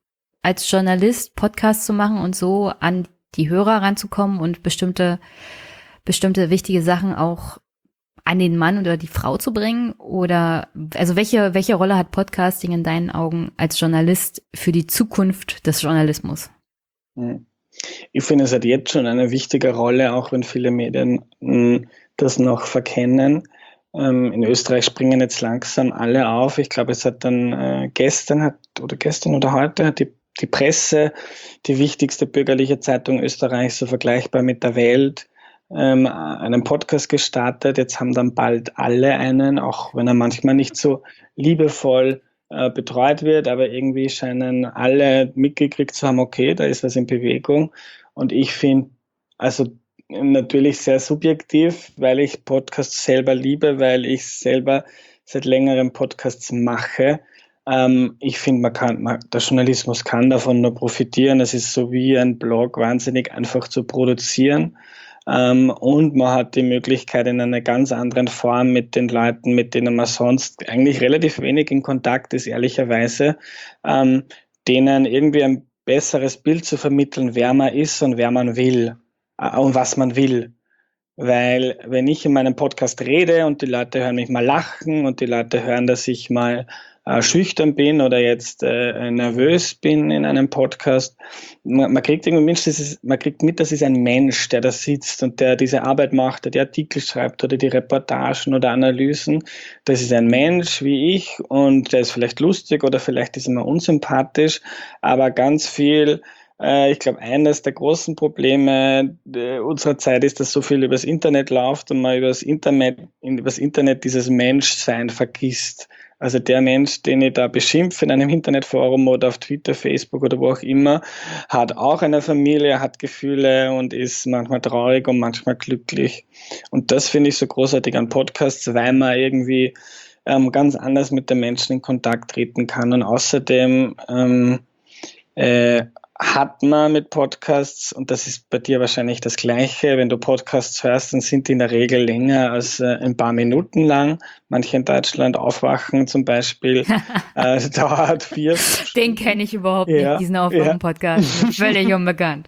als Journalist Podcasts zu machen und so an die Hörer ranzukommen und bestimmte, bestimmte wichtige Sachen auch an den Mann oder die Frau zu bringen? Oder, also welche, welche Rolle hat Podcasting in deinen Augen als Journalist für die Zukunft des Journalismus? Mhm. Ich finde, es hat jetzt schon eine wichtige Rolle, auch wenn viele Medien mh, das noch verkennen. Ähm, in Österreich springen jetzt langsam alle auf. Ich glaube, es hat dann äh, gestern hat oder gestern oder heute hat die, die Presse, die wichtigste bürgerliche Zeitung Österreichs, so vergleichbar mit der Welt, ähm, einen Podcast gestartet. Jetzt haben dann bald alle einen, auch wenn er manchmal nicht so liebevoll äh, betreut wird, aber irgendwie scheinen alle mitgekriegt zu haben, okay, da ist was in Bewegung. Und ich finde, also natürlich sehr subjektiv, weil ich Podcasts selber liebe, weil ich selber seit längerem Podcasts mache. Ähm, ich finde, man kann, man, der Journalismus kann davon nur profitieren. Es ist so wie ein Blog wahnsinnig einfach zu produzieren. Ähm, und man hat die Möglichkeit, in einer ganz anderen Form mit den Leuten, mit denen man sonst eigentlich relativ wenig in Kontakt ist, ehrlicherweise, ähm, denen irgendwie ein besseres Bild zu vermitteln, wer man ist und wer man will äh, und was man will. Weil wenn ich in meinem Podcast rede und die Leute hören mich mal lachen und die Leute hören, dass ich mal äh, schüchtern bin oder jetzt äh, nervös bin in einem Podcast, man, man kriegt irgendwie Mensch, das ist, man kriegt mit, das ist ein Mensch, der da sitzt und der diese Arbeit macht, der die Artikel schreibt oder die Reportagen oder Analysen. Das ist ein Mensch wie ich und der ist vielleicht lustig oder vielleicht ist er mal unsympathisch, aber ganz viel. Ich glaube, eines der großen Probleme unserer Zeit ist, dass so viel übers Internet läuft und man übers Internet, übers Internet dieses Menschsein vergisst. Also der Mensch, den ich da beschimpfe in einem Internetforum oder auf Twitter, Facebook oder wo auch immer, hat auch eine Familie, hat Gefühle und ist manchmal traurig und manchmal glücklich. Und das finde ich so großartig an Podcasts, weil man irgendwie ähm, ganz anders mit den Menschen in Kontakt treten kann. Und außerdem ähm, äh, hat man mit Podcasts, und das ist bei dir wahrscheinlich das Gleiche, wenn du Podcasts hörst, dann sind die in der Regel länger als äh, ein paar Minuten lang. Manche in Deutschland Aufwachen zum Beispiel, äh, dauert vier Den kenne ich überhaupt Ja, nicht, diesen Aufwachen-Podcast. Völlig unbekannt.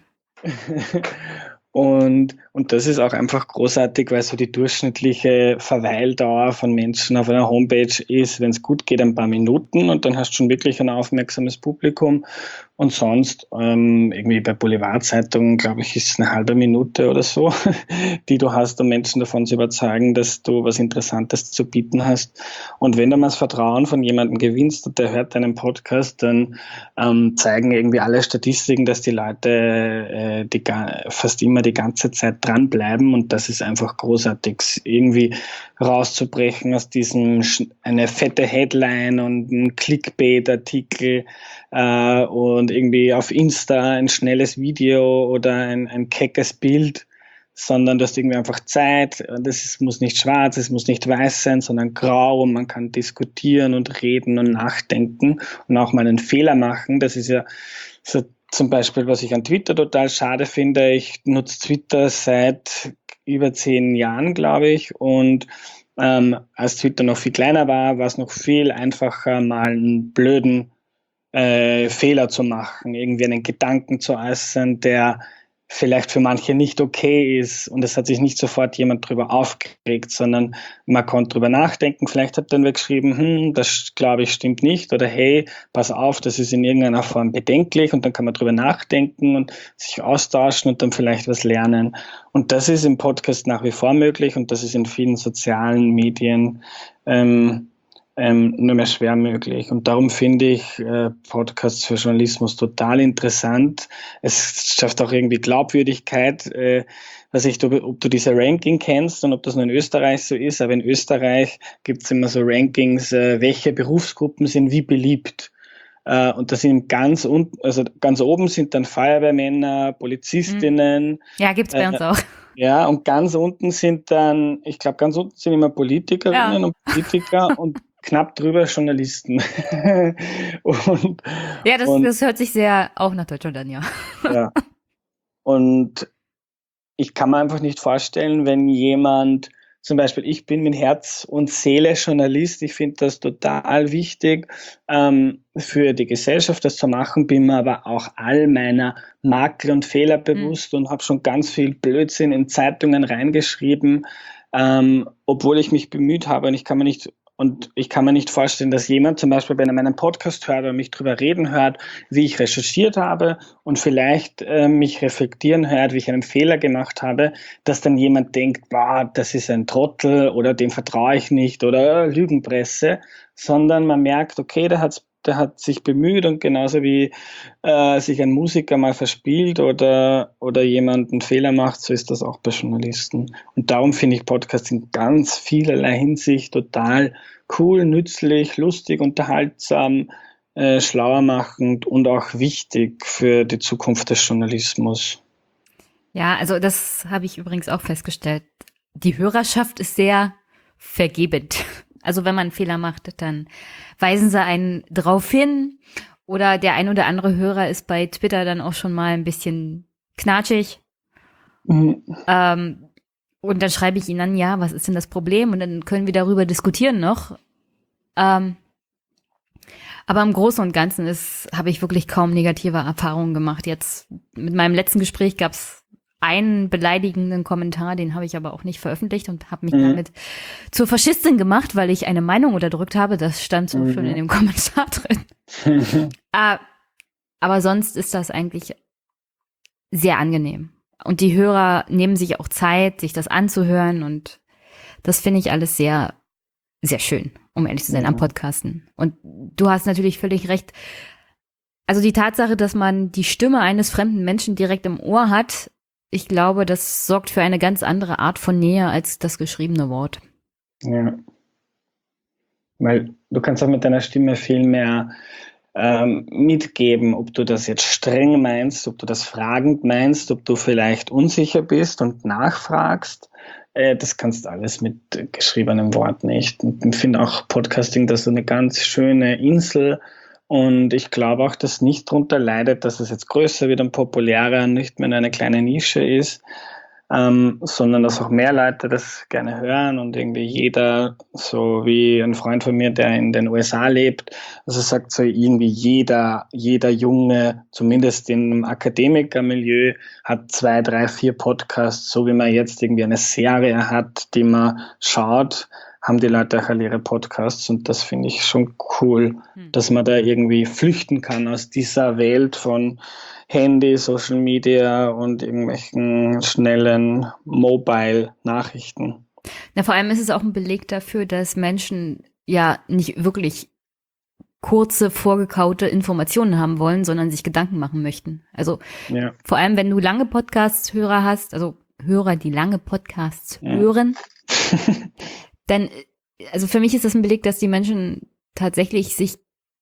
Und, und das ist auch einfach großartig, weil so die durchschnittliche Verweildauer von Menschen auf einer Homepage ist, wenn es gut geht, ein paar Minuten und dann hast du schon wirklich ein aufmerksames Publikum. Und sonst, ähm, irgendwie bei Boulevardzeitungen, glaube ich, ist es eine halbe Minute oder so, die du hast, um Menschen davon zu überzeugen, dass du was Interessantes zu bieten hast. Und wenn du mal das Vertrauen von jemandem gewinnst und der hört deinen Podcast, dann ähm, zeigen irgendwie alle Statistiken, dass die Leute äh, die, fast immer die ganze Zeit dranbleiben. Und das ist einfach großartig, irgendwie rauszubrechen aus diesem, eine fette Headline und ein Clickbait-Artikel äh, und irgendwie auf Insta ein schnelles Video oder ein, ein keckes Bild, sondern du hast irgendwie einfach Zeit. Das ist, muss nicht schwarz, es muss nicht weiß sein, sondern grau und man kann diskutieren und reden und nachdenken und auch mal einen Fehler machen. Das ist ja so zum Beispiel, was ich an Twitter total schade finde. Ich nutze Twitter seit über zehn Jahren, glaube ich, und ähm, als Twitter noch viel kleiner war, war es noch viel einfacher, mal einen blöden äh, Fehler zu machen, irgendwie einen Gedanken zu äußern, der vielleicht für manche nicht okay ist und es hat sich nicht sofort jemand drüber aufgeregt, sondern man konnte drüber nachdenken. Vielleicht hat dann wer geschrieben, hm, das glaube ich stimmt nicht oder hey, pass auf, das ist in irgendeiner Form bedenklich und dann kann man drüber nachdenken und sich austauschen und dann vielleicht was lernen. Und das ist im Podcast nach wie vor möglich und das ist in vielen sozialen Medien ähm, Ähm, nur mehr schwer möglich. Und darum finde ich äh, Podcasts für Journalismus total interessant. Es schafft auch irgendwie Glaubwürdigkeit. Äh, weiß ich, ob, ob du diese Ranking kennst und ob das nur in Österreich so ist, aber in Österreich gibt es immer so Rankings, äh, welche Berufsgruppen sind wie beliebt. Uh, und das sind ganz unten, also ganz oben sind dann Feuerwehrmänner, Polizistinnen. Ja, gibt's bei uns äh, auch. Ja, und ganz unten sind dann, ich glaube, ganz unten sind immer Politikerinnen Ja. und Politiker und knapp drüber Journalisten. und, Ja, das, und, das hört sich sehr auch nach Deutschland an, ja. ja. Und ich kann mir einfach nicht vorstellen, wenn jemand, zum Beispiel ich bin mit Herz und Seele Journalist, ich finde das total wichtig ähm, für die Gesellschaft, das zu machen, bin mir aber auch all meiner Makel und Fehler bewusst mhm. und habe schon ganz viel Blödsinn in Zeitungen reingeschrieben, ähm, obwohl ich mich bemüht habe und ich kann mir nicht Und ich kann mir nicht vorstellen, dass jemand zum Beispiel bei meinem Podcast hört oder mich drüber reden hört, wie ich recherchiert habe und vielleicht äh, mich reflektieren hört, wie ich einen Fehler gemacht habe, dass dann jemand denkt, boah, das ist ein Trottel oder dem vertraue ich nicht oder äh, Lügenpresse, sondern man merkt, okay, der hat der hat sich bemüht und genauso wie äh, sich ein Musiker mal verspielt oder, oder jemand einen Fehler macht, so ist das auch bei Journalisten. Und darum finde ich Podcasts in ganz vielerlei Hinsicht total cool, nützlich, lustig, unterhaltsam, äh, schlauer machend und auch wichtig für die Zukunft des Journalismus. Ja, also das habe ich übrigens auch festgestellt. Die Hörerschaft ist sehr vergebend. Also wenn man einen Fehler macht, dann weisen sie einen drauf hin. Oder der ein oder andere Hörer ist bei Twitter dann auch schon mal ein bisschen knatschig. Mhm. Ähm, und dann schreibe ich ihnen dann, ja, was ist denn das Problem? Und dann können wir darüber diskutieren noch. Ähm, aber im Großen und Ganzen ist, habe ich wirklich kaum negative Erfahrungen gemacht. Jetzt mit meinem letzten Gespräch gab es einen beleidigenden Kommentar, den habe ich aber auch nicht veröffentlicht und habe mich mhm. damit zur Faschistin gemacht, weil ich eine Meinung unterdrückt habe. Das stand so mhm. schon in dem Kommentar drin. Mhm. äh, aber sonst ist das eigentlich sehr angenehm. Und die Hörer nehmen sich auch Zeit, sich das anzuhören und das finde ich alles sehr, sehr schön, um ehrlich zu sein, mhm. am Podcasten. Und du hast natürlich völlig recht. Also die Tatsache, dass man die Stimme eines fremden Menschen direkt im Ohr hat, ich glaube, das sorgt für eine ganz andere Art von Nähe als das geschriebene Wort. Ja. Weil du kannst auch mit deiner Stimme viel mehr ähm, mitgeben, ob du das jetzt streng meinst, ob du das fragend meinst, ob du vielleicht unsicher bist und nachfragst. Äh, das kannst du alles mit geschriebenem Wort nicht. Und ich finde auch Podcasting, das ist so eine ganz schöne Insel. Und ich glaube auch, dass nicht darunter leidet, dass es jetzt größer wird und populärer und nicht mehr eine kleine Nische ist, ähm, sondern dass auch mehr Leute das gerne hören und irgendwie jeder, so wie ein Freund von mir, der in den U S A lebt, also sagt so irgendwie jeder, jeder Junge, zumindest im Akademikermilieu, hat zwei, drei, vier Podcasts, so wie man jetzt irgendwie eine Serie hat, die man schaut, haben die Leute auch alle ihre Podcasts und das finde ich schon cool, hm. dass man da irgendwie flüchten kann aus dieser Welt von Handy, Social Media und irgendwelchen schnellen Mobile-Nachrichten. Na, vor allem ist es auch ein Beleg dafür, dass Menschen ja nicht wirklich kurze, vorgekaute Informationen haben wollen, sondern sich Gedanken machen möchten. Also ja. vor allem, wenn du lange Podcast-Hörer hast, also Hörer, die lange Podcasts ja. hören, dann, also für mich ist das ein Beleg, dass die Menschen tatsächlich sich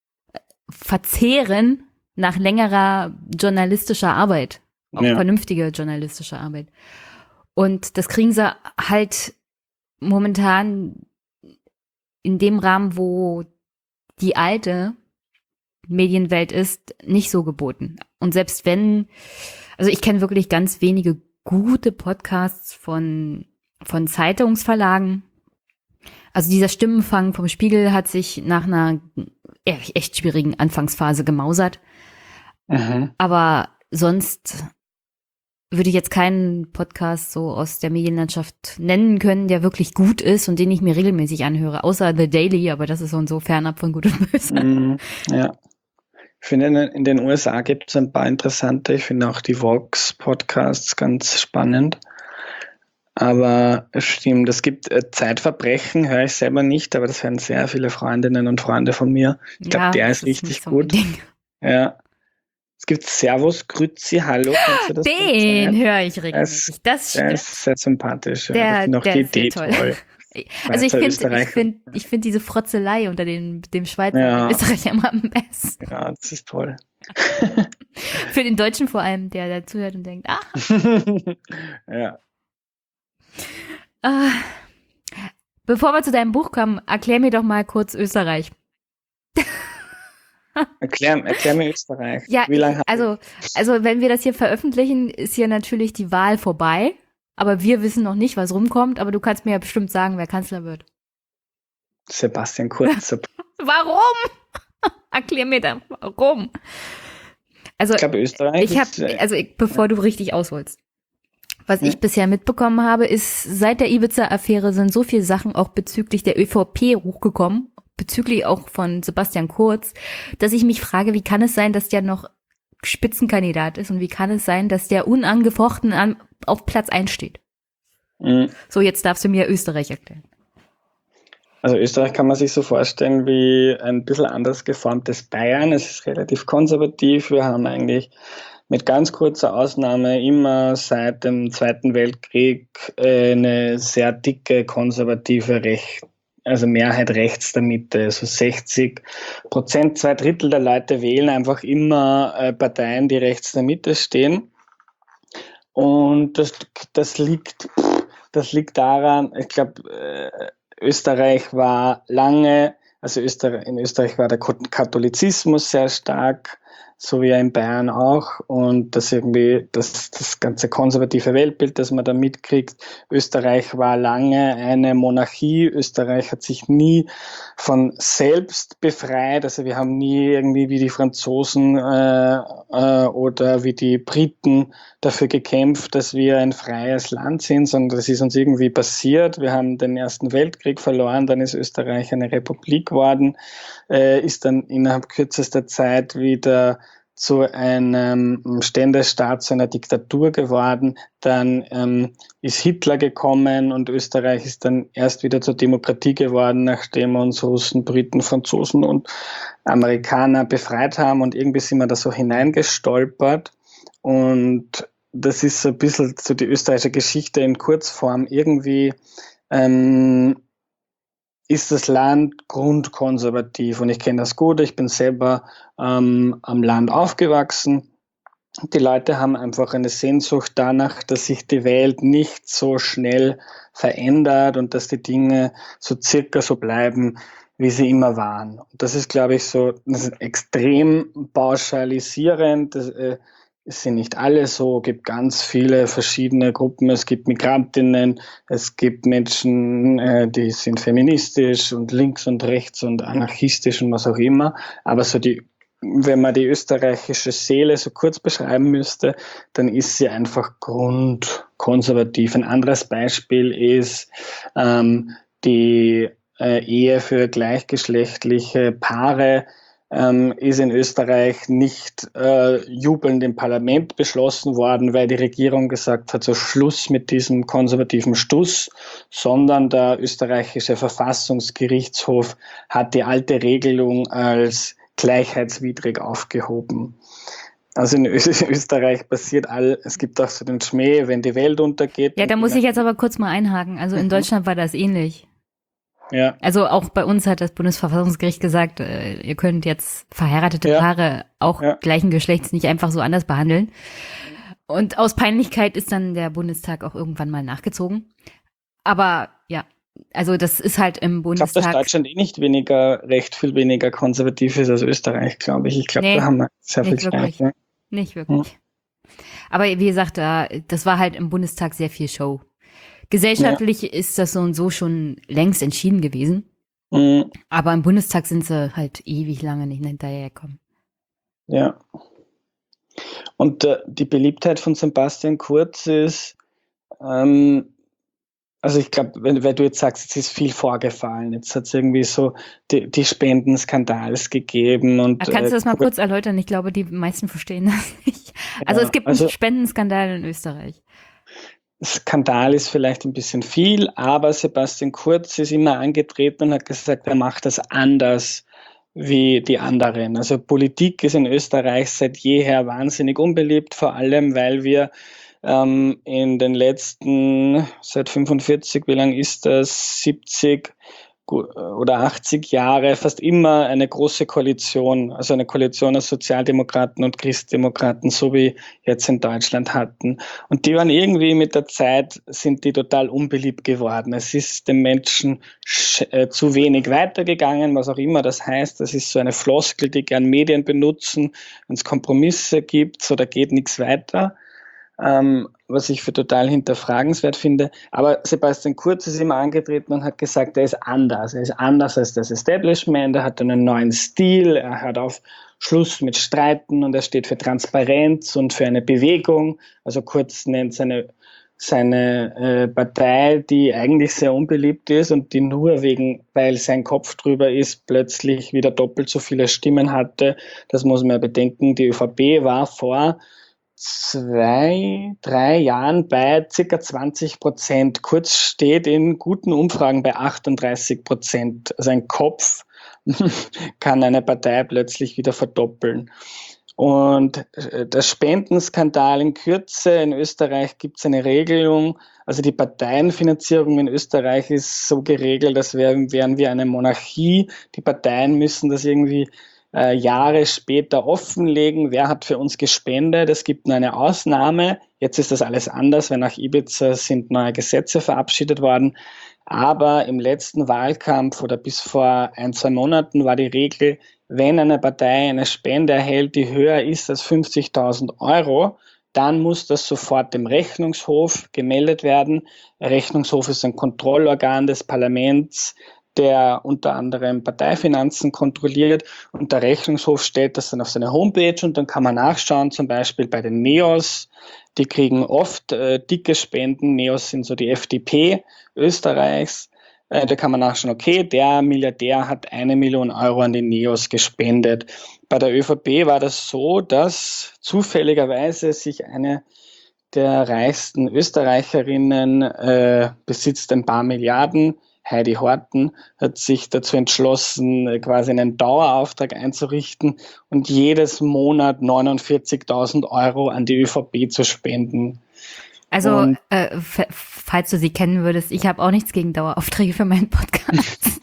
verzehren nach längerer journalistischer Arbeit, auch ja. vernünftige journalistische Arbeit. Und das kriegen sie halt momentan in dem Rahmen, wo die alte Medienwelt ist, nicht so geboten. Und selbst wenn, also ich kenne wirklich ganz wenige gute Podcasts von, von Zeitungsverlagen, Also dieser Stimmenfang vom Spiegel hat sich nach einer echt schwierigen Anfangsphase gemausert. Mhm. Aber sonst würde ich jetzt keinen Podcast so aus der Medienlandschaft nennen können, der wirklich gut ist und den ich mir regelmäßig anhöre, außer The Daily, aber das ist so und so fernab von Gut und Böse. Mhm. Ja. Ich finde, in- in den U S A gibt es ein paar interessante, ich finde auch die Vox-Podcasts ganz spannend. Aber es stimmt, es gibt äh, Zeitverbrechen, höre ich selber nicht, aber das hören sehr viele Freundinnen und Freunde von mir. Ich glaube, Ja, der das ist nicht richtig so mein gut. Ding. Ja. Es gibt Servus, Grüezi, Hallo, kennst du das? Den Zeit? höre ich Der regelmäßig. ist, Das der stimmt. ist sehr sympathisch. Ja. Der- ich finde auch der die ist sehr Idee toll. toll. Also ich Schweizer finde, ich Österreicher. finde, ich finde diese Frotzelei unter den, dem Schweizer Ja. und dem Österreicher immer am besten. Ja, das ist toll. Für den Deutschen vor allem, der da zuhört und denkt, ah, Ja. ah. Bevor wir zu deinem Buch kommen, erklär mir doch mal kurz Österreich. Erklär, erklär mir Österreich. Ja, Wie lange ich, also, also wenn wir das hier veröffentlichen, ist hier natürlich die Wahl vorbei. Aber wir wissen noch nicht, was rumkommt. Aber du kannst mir ja bestimmt sagen, wer Kanzler wird. Sebastian Kurz. Warum? Erklär mir dann, warum. Also, Ich glaube, Österreich ich habe, ist, äh, also ich, bevor du richtig ausholst. Was Ja. ich bisher mitbekommen habe, ist, seit der Ibiza-Affäre sind so viele Sachen auch bezüglich der ÖVP hochgekommen, bezüglich auch von Sebastian Kurz, dass ich mich frage, wie kann es sein, dass der noch Spitzenkandidat ist und wie kann es sein, dass der unangefochten an, auf Platz eins steht? mh. So, jetzt darfst du mir Österreich erklären. Also Österreich kann man sich so vorstellen wie ein bisschen anders geformtes Bayern. Es ist relativ konservativ. Wir haben eigentlich mit ganz kurzer Ausnahme immer seit dem Zweiten Weltkrieg äh, eine sehr dicke konservative Recht, also Mehrheit rechts der Mitte. So sechzig Prozent, zwei Drittel der Leute wählen einfach immer äh, Parteien, die rechts der Mitte stehen. Und das, das liegt, das liegt daran, ich glaube, äh, Österreich war lange, also Österreich, in Österreich war der Katholizismus sehr stark, so wie ja in Bayern auch. Und das irgendwie, das, das ganze konservative Weltbild, das man da mitkriegt. Österreich war lange eine Monarchie. Österreich hat sich nie von selbst befreit. Also wir haben nie irgendwie wie die Franzosen äh, äh, oder wie die Briten dafür gekämpft, dass wir ein freies Land sind, sondern das ist uns irgendwie passiert. Wir haben den Ersten Weltkrieg verloren, dann ist Österreich eine Republik geworden, äh, ist dann innerhalb kürzester Zeit wieder zu einem Ständestaat, zu einer Diktatur geworden. Dann ähm, ist Hitler gekommen und Österreich ist dann erst wieder zur Demokratie geworden, nachdem uns Russen, Briten, Franzosen und Amerikaner befreit haben. Und irgendwie sind wir da so hineingestolpert. Und das ist so ein bisschen so die österreichische Geschichte in Kurzform. Irgendwie ähm, ist das Land grundkonservativ und ich kenne das gut. Ich bin selber ähm, am Land aufgewachsen. Die Leute haben einfach eine Sehnsucht danach, dass sich die Welt nicht so schnell verändert und dass die Dinge so circa so bleiben, wie sie immer waren. Und das ist, glaube ich, so das ist extrem pauschalisierend. Das, äh, Es sind nicht alle so, es gibt ganz viele verschiedene Gruppen. Es gibt Migrantinnen, es gibt Menschen, äh, die sind feministisch und links und rechts und anarchistisch und was auch immer. Aber so die, wenn man die österreichische Seele so kurz beschreiben müsste, dann ist sie einfach grundkonservativ. Ein anderes Beispiel ist ähm, die äh, Ehe für gleichgeschlechtliche Paare. Ähm, ist in Österreich nicht äh, jubelnd im Parlament beschlossen worden, weil die Regierung gesagt hat, so Schluss mit diesem konservativen Stuss, sondern der österreichische Verfassungsgerichtshof hat die alte Regelung als gleichheitswidrig aufgehoben. Also in Ö- Österreich passiert all, es gibt auch so den Schmäh, wenn die Welt untergeht. Ja, da muss ich jetzt aber kurz mal einhaken. Also in Mhm. Deutschland war das ähnlich. Ja, Also auch bei uns hat das Bundesverfassungsgericht gesagt, äh, ihr könnt jetzt verheiratete Ja. Paare auch Ja. gleichen Geschlechts nicht einfach so anders behandeln. Und aus Peinlichkeit ist dann der Bundestag auch irgendwann mal nachgezogen. Aber ja, also das ist halt im ich glaube, dass Bundestag. Deutschland eh nicht weniger, recht viel weniger konservativ ist als Österreich, glaube ich. Ich glaube, Nee, da haben wir sehr viel nicht wirklich. Gleiche. Nicht wirklich. Aber wie gesagt, da- das war halt im Bundestag sehr viel Show. gesellschaftlich ja. ist das so und so schon längst entschieden gewesen. Mhm. Aber im Bundestag sind sie halt ewig lange nicht hinterhergekommen. Ja. Und äh, die Beliebtheit von Sebastian Kurz ist, ähm, also ich glaube, wenn, wenn du jetzt sagst, es ist viel vorgefallen, jetzt hat es irgendwie so die, die Spendenskandals gegeben. Und, ja, kannst du das mal äh, kurz erläutern? Ich glaube, die meisten verstehen das nicht. Also ja, es gibt also, einen Spendenskandal in Österreich. Skandal ist vielleicht ein bisschen viel, aber Sebastian Kurz ist immer angetreten und hat gesagt, er macht das anders wie die anderen. Also Politik ist in Österreich seit jeher wahnsinnig unbeliebt, vor allem weil wir ähm, in den letzten, seit fünfundvierzig, wie lang ist das, siebzig oder achtzig Jahre fast immer eine große Koalition, also eine Koalition aus Sozialdemokraten und Christdemokraten, so wie jetzt in Deutschland hatten. Und die waren irgendwie mit der Zeit, sind die total unbeliebt geworden. Es ist den Menschen äh, zu wenig weitergegangen, was auch immer das heißt. Das ist so eine Floskel, die gern Medien benutzen, wenn es Kompromisse gibt, so da geht nichts weiter. Ähm, was ich für total hinterfragenswert finde. Aber Sebastian Kurz ist immer angetreten und hat gesagt, er ist anders. Er ist anders als das Establishment, er hat einen neuen Stil, er hört auf Schluss mit Streiten und er steht für Transparenz und für eine Bewegung. Also Kurz nennt seine, seine äh, Partei, die eigentlich sehr unbeliebt ist und die nur wegen, weil sein Kopf drüber ist, plötzlich wieder doppelt so viele Stimmen hatte. Das muss man bedenken. Die ÖVP war vor zwei, drei Jahren bei circa zwanzig Prozent. Kurz steht in guten Umfragen bei achtunddreißig Prozent. Also ein Kopf kann eine Partei plötzlich wieder verdoppeln. Und der Spendenskandal in Kürze, in Österreich gibt es eine Regelung, also die Parteienfinanzierung in Österreich ist so geregelt, als wären, wären wir eine Monarchie. Die Parteien müssen das irgendwie Äh, Jahre später offenlegen, wer hat für uns gespendet. Es gibt nur eine Ausnahme. Jetzt ist das alles anders, weil nach Ibiza sind neue Gesetze verabschiedet worden. Aber im letzten Wahlkampf oder bis vor ein, zwei Monaten war die Regel, wenn eine Partei eine Spende erhält, die höher ist als fünfzigtausend Euro, dann muss das sofort dem Rechnungshof gemeldet werden. Der Rechnungshof ist ein Kontrollorgan des Parlaments, der unter anderem Parteifinanzen kontrolliert und der Rechnungshof stellt das dann auf seine Homepage und dann kann man nachschauen, zum Beispiel bei den Neos, die kriegen oft äh, dicke Spenden. Neos sind so die F D P Österreichs. Äh, da kann man nachschauen, okay, der Milliardär hat eine Million Euro an die Neos gespendet. Bei der ÖVP war das so, dass zufälligerweise sich eine der reichsten Österreicherinnen äh, besitzt ein paar Milliarden. Heidi Horten hat sich dazu entschlossen, quasi einen Dauerauftrag einzurichten und jedes Monat neunundvierzigtausend Euro an die ÖVP zu spenden. Also, äh, f- falls du sie kennen würdest, ich habe auch nichts gegen Daueraufträge für meinen Podcast.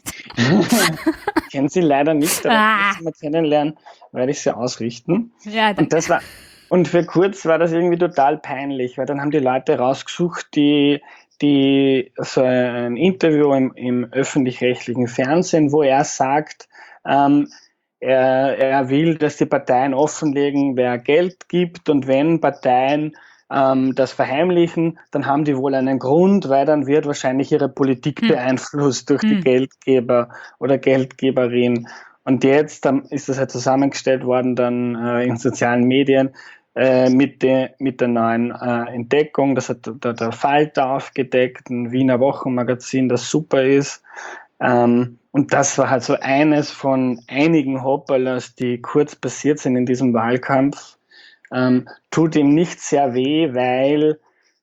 Ich kenne sie leider nicht, aber Ah. wenn ich sie mal kennenlernen, werde ich sie ausrichten. Ja, danke. Und das war, und für Kurz war das irgendwie total peinlich, weil dann haben die Leute rausgesucht, die die so ein Interview im, im öffentlich-rechtlichen Fernsehen, wo er sagt, ähm, er, er will, dass die Parteien offenlegen, wer Geld gibt und wenn Parteien ähm, das verheimlichen, dann haben die wohl einen Grund, weil dann wird wahrscheinlich ihre Politik hm. beeinflusst durch hm. die Geldgeber oder Geldgeberin. Und jetzt dann ist das halt zusammengestellt worden dann äh, in sozialen Medien, mit der, mit der neuen äh, Entdeckung. Das hat der, der Falter aufgedeckt, ein Wiener Wochenmagazin, das super ist. Ähm, und das war halt so eines von einigen Hoppalas, die kurz passiert sind in diesem Wahlkampf. Ähm, tut ihm nicht sehr weh, weil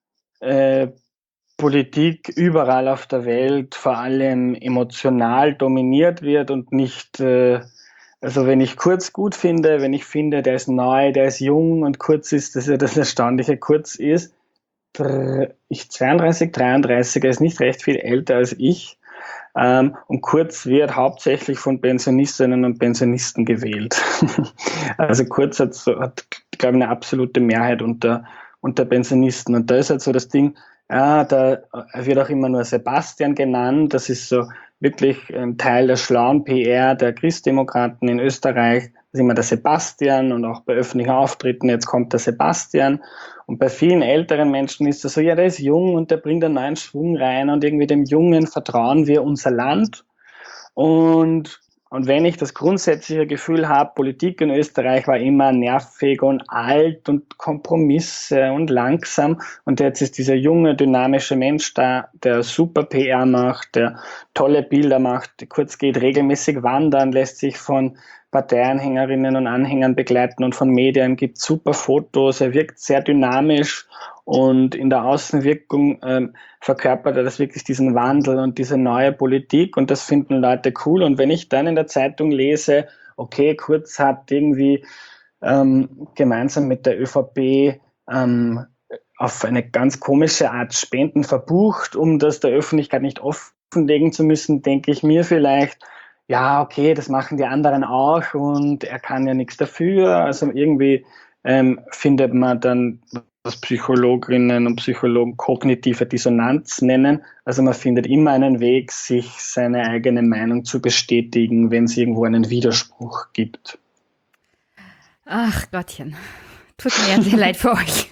äh, Politik überall auf der Welt vor allem emotional dominiert wird und nicht äh, Also wenn ich Kurz gut finde, wenn ich finde, der ist neu, der ist jung und Kurz ist, das ist ja das Erstaunliche, Kurz ist ich zweiunddreißig, dreiunddreißig, er ist nicht recht viel älter als ich ähm, und Kurz wird hauptsächlich von Pensionistinnen und Pensionisten gewählt. Also Kurz hat, so, hat glaube ich, eine absolute Mehrheit unter, unter Pensionisten und da ist halt so das Ding, ja, da wird auch immer nur Sebastian genannt, das ist so wirklich ein Teil der schlauen P R der Christdemokraten in Österreich. Das ist immer der Sebastian und auch bei öffentlichen Auftritten, jetzt kommt der Sebastian. Und bei vielen älteren Menschen ist das so, ja, der ist jung und der bringt einen neuen Schwung rein und irgendwie dem Jungen vertrauen wir unser Land. Und, und wenn ich das grundsätzliche Gefühl habe, Politik in Österreich war immer nervig und alt und Kompromisse und langsam und jetzt ist dieser junge, dynamische Mensch da, der super P R macht, der tolle Bilder macht, kurz geht regelmäßig wandern, lässt sich von Parteianhängerinnen und Anhängern begleiten und von Medien, gibt super Fotos, er wirkt sehr dynamisch und in der Außenwirkung ähm, verkörpert er das wirklich diesen Wandel und diese neue Politik und das finden Leute cool. Und wenn ich dann in der Zeitung lese, okay, Kurz hat irgendwie ähm, gemeinsam mit der ÖVP ähm, auf eine ganz komische Art Spenden verbucht, um das der Öffentlichkeit nicht offenlegen zu müssen, denke ich mir vielleicht, ja, okay, das machen die anderen auch und er kann ja nichts dafür. Also irgendwie ähm, findet man dann, was Psychologinnen und Psychologen kognitive Dissonanz nennen. Also man findet immer einen Weg, sich seine eigene Meinung zu bestätigen, wenn es irgendwo einen Widerspruch gibt. Ach Gottchen, tut mir ja sehr leid für euch.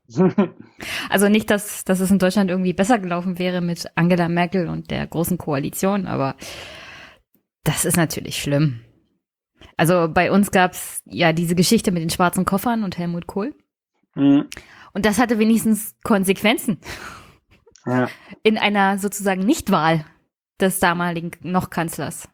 Also nicht, dass, dass es in Deutschland irgendwie besser gelaufen wäre mit Angela Merkel und der Großen Koalition, aber das ist natürlich schlimm. Also bei uns gab's ja diese Geschichte mit den schwarzen Koffern und Helmut Kohl. Mhm. Und das hatte wenigstens Konsequenzen. Ja. In einer sozusagen Nichtwahl des damaligen noch Kanzlers.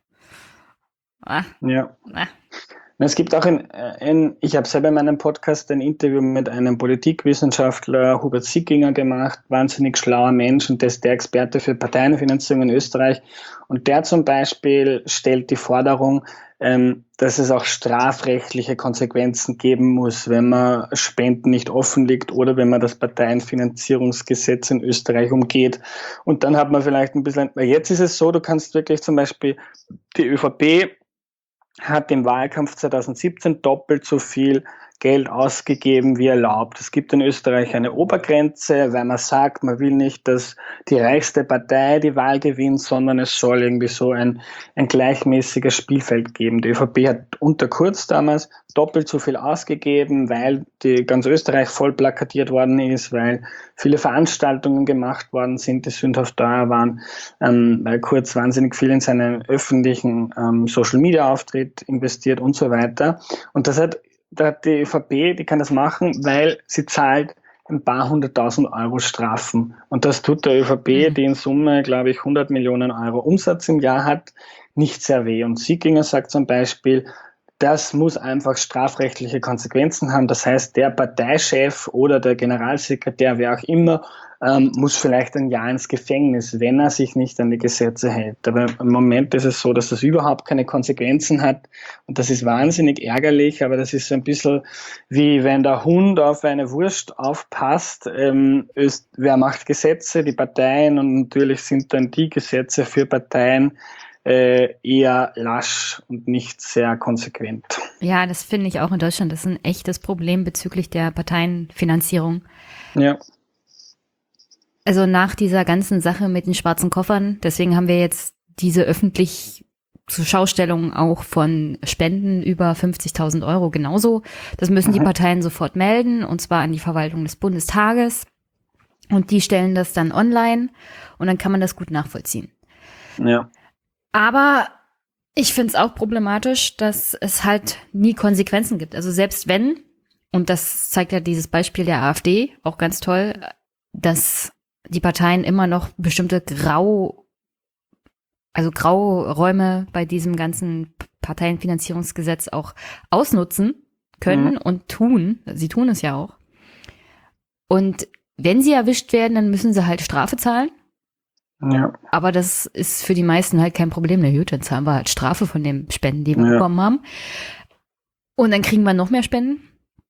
Ah, Ja. ah. Es gibt auch in, in ich habe selber in meinem Podcast ein Interview mit einem Politikwissenschaftler, Hubert Sickinger, gemacht, wahnsinnig schlauer Mensch und der ist der Experte für Parteienfinanzierung in Österreich. Und der zum Beispiel stellt die Forderung, ähm, dass es auch strafrechtliche Konsequenzen geben muss, wenn man Spenden nicht offenlegt oder wenn man das Parteienfinanzierungsgesetz in Österreich umgeht. Und dann hat man vielleicht ein bisschen, weil jetzt ist es so, du kannst wirklich zum Beispiel die ÖVP hat im Wahlkampf zweitausendsiebzehn doppelt so viel Geld ausgegeben wie erlaubt. Es gibt in Österreich eine Obergrenze, weil man sagt, man will nicht, dass die reichste Partei die Wahl gewinnt, sondern es soll irgendwie so ein, ein gleichmäßiges Spielfeld geben. Die ÖVP hat unter Kurz damals doppelt so viel ausgegeben, weil die ganz Österreich voll plakatiert worden ist, weil viele Veranstaltungen gemacht worden sind, die sündhaft teuer waren, ähm, weil Kurz wahnsinnig viel in seinen öffentlichen ähm, Social-Media-Auftritt investiert und so weiter. Und das hat Da hat die ÖVP, die kann das machen, weil sie zahlt ein paar hunderttausend Euro Strafen. Und das tut der ÖVP, die in Summe, glaube ich, hundert Millionen Euro Umsatz im Jahr hat, nicht sehr weh. Und Sickinger sagt zum Beispiel, das muss einfach strafrechtliche Konsequenzen haben. Das heißt, der Parteichef oder der Generalsekretär, wer auch immer, ähm, muss vielleicht ein Jahr ins Gefängnis, wenn er sich nicht an die Gesetze hält. Aber im Moment ist es so, dass das überhaupt keine Konsequenzen hat. Und das ist wahnsinnig ärgerlich, aber das ist so ein bisschen wie wenn der Hund auf eine Wurst aufpasst. Ähm, ist, wer macht Gesetze? Die Parteien. Und natürlich sind dann die Gesetze für Parteien Äh, eher lasch und nicht sehr konsequent. Ja, das finde ich auch in Deutschland. Das ist ein echtes Problem bezüglich der Parteienfinanzierung. Ja. Also nach dieser ganzen Sache mit den schwarzen Koffern, deswegen haben wir jetzt diese öffentlich zur Schaustellung auch von Spenden über fünfzigtausend Euro genauso. Das müssen die Parteien sofort melden, und zwar an die Verwaltung des Bundestages. Und die stellen das dann online und dann kann man das gut nachvollziehen. Ja. Aber ich finde es auch problematisch, dass es halt nie Konsequenzen gibt. Also selbst wenn, und das zeigt ja dieses Beispiel der AfD auch ganz toll, dass die Parteien immer noch bestimmte Grau, also Grauräume bei diesem ganzen Parteienfinanzierungsgesetz auch ausnutzen können mhm. und tun. Sie tun es ja auch. Und wenn sie erwischt werden, dann müssen sie halt Strafe zahlen. Ja. Aber das ist für die meisten halt kein Problem. Na gut, dann zahlen wir halt Strafe von den Spenden, die wir ja. bekommen haben. Und dann kriegen wir noch mehr Spenden.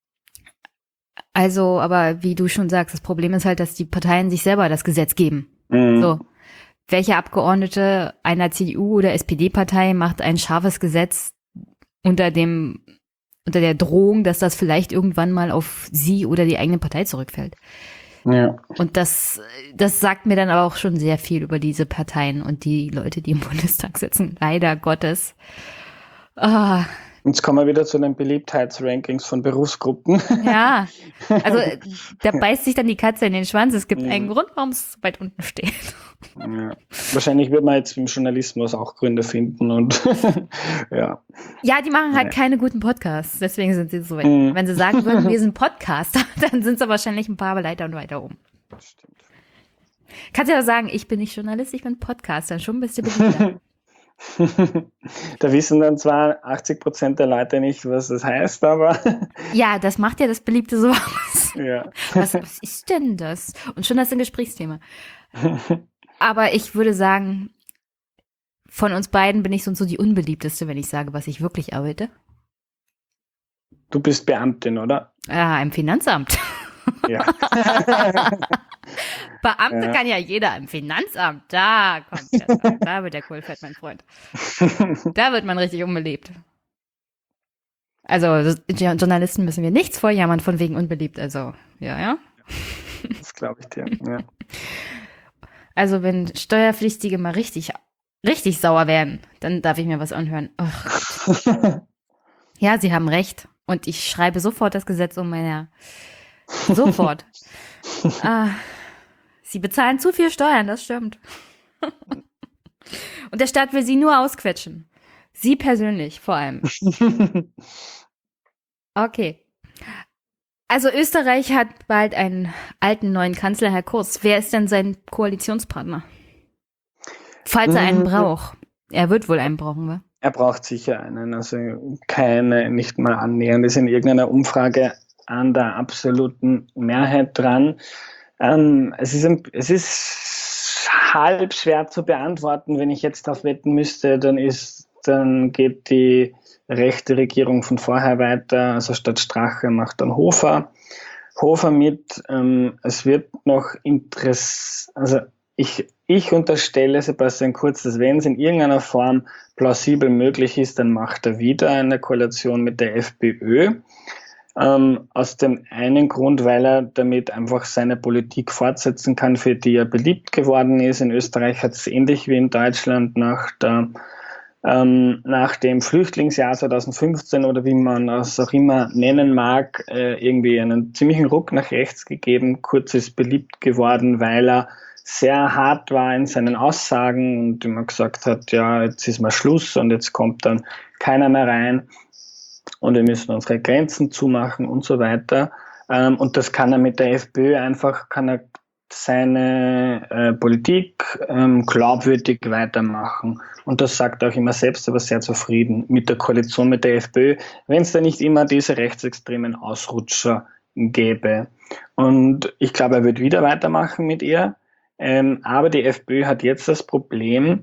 Also, aber wie du schon sagst, das Problem ist halt, dass die Parteien sich selber das Gesetz geben. Mhm. So. Welche Abgeordnete einer C D U- oder S P D-Partei macht ein scharfes Gesetz unter dem, unter der Drohung, dass das vielleicht irgendwann mal auf sie oder die eigene Partei zurückfällt? Ja. Und das, das sagt mir dann aber auch schon sehr viel über diese Parteien und die Leute, die im Bundestag sitzen. Leider Gottes. Ah, Jetzt kommen wir wieder zu den Beliebtheitsrankings von Berufsgruppen. Ja, also äh, da beißt sich dann die Katze in den Schwanz. Es gibt Mhm. einen Grund, warum es so weit unten steht. Ja. Wahrscheinlich wird man jetzt im Journalismus auch Gründe finden und ja. Ja, die machen halt Ja. keine guten Podcasts. Deswegen sind sie so weit. Mhm. Wenn sie sagen würden, wir sind Podcaster, dann sind sie wahrscheinlich ein paar Leitern weiter oben. Stimmt. Kannst ja auch sagen, ich bin nicht Journalist, ich bin Podcaster. Schon bist du beliebter. Da wissen dann zwar achtzig Prozent der Leute nicht, was das heißt, aber Ja, das macht ja das Beliebte so aus. ja. Was, was ist denn das? Und schon das ist ein Gesprächsthema. Aber ich würde sagen, von uns beiden bin ich so und so die unbeliebteste, wenn ich sage, was ich wirklich arbeite. Du bist Beamtin, oder? Ja, im Finanzamt. Ja. Beamte Ja. kann ja jeder im Finanzamt. Da kommt der, da wird der Kohlfett, mein Freund. Da wird man richtig unbeliebt. Also die Journalisten müssen wir nichts vorjammern von wegen unbeliebt. Also ja, ja. Das glaube ich dir. Ja. Also wenn Steuerpflichtige mal richtig, richtig sauer werden, dann darf ich mir was anhören. Ach, ja, sie haben recht. Und ich schreibe sofort das Gesetz um meine. Sofort. ah, sie bezahlen zu viel Steuern, das stimmt. Und der Staat will sie nur ausquetschen. Sie persönlich vor allem. Okay. Also Österreich hat bald einen alten neuen Kanzler, Herr Kurz. Wer ist denn sein Koalitionspartner? Falls er einen braucht. Er wird wohl einen brauchen, wa? Er braucht sicher einen, also keine, nicht mal annähernd, ist in irgendeiner Umfrage an der absoluten Mehrheit dran. Ähm, es ist, ein, es ist halb schwer zu beantworten. Wenn ich jetzt darauf wetten müsste, dann ist, dann geht die rechte Regierung von vorher weiter. Also statt Strache macht dann Hofer. Hofer mit. Ähm, es wird noch interessant. Also ich, ich unterstelle Sebastian Kurz, dass wenn es in irgendeiner Form plausibel möglich ist, dann macht er wieder eine Koalition mit der FPÖ. Ähm, aus dem einen Grund, weil er damit einfach seine Politik fortsetzen kann, für die er beliebt geworden ist. In Österreich hat es ähnlich wie in Deutschland nach der ähm, nach dem Flüchtlingsjahr zwanzig fünfzehn oder wie man es auch immer nennen mag, äh, irgendwie einen ziemlichen Ruck nach rechts gegeben. Kurz ist beliebt geworden, weil er sehr hart war in seinen Aussagen und immer gesagt hat, ja, jetzt ist mal Schluss und jetzt kommt dann keiner mehr rein. Und wir müssen unsere Grenzen zumachen und so weiter. Ähm, und das kann er mit der FPÖ einfach, kann er seine äh, Politik ähm, glaubwürdig weitermachen. Und das sagt er auch immer selbst, aber sehr zufrieden mit der Koalition mit der FPÖ, wenn es da nicht immer diese rechtsextremen Ausrutscher gäbe. Und ich glaube, er wird wieder weitermachen mit ihr. Ähm, aber die FPÖ hat jetzt das Problem,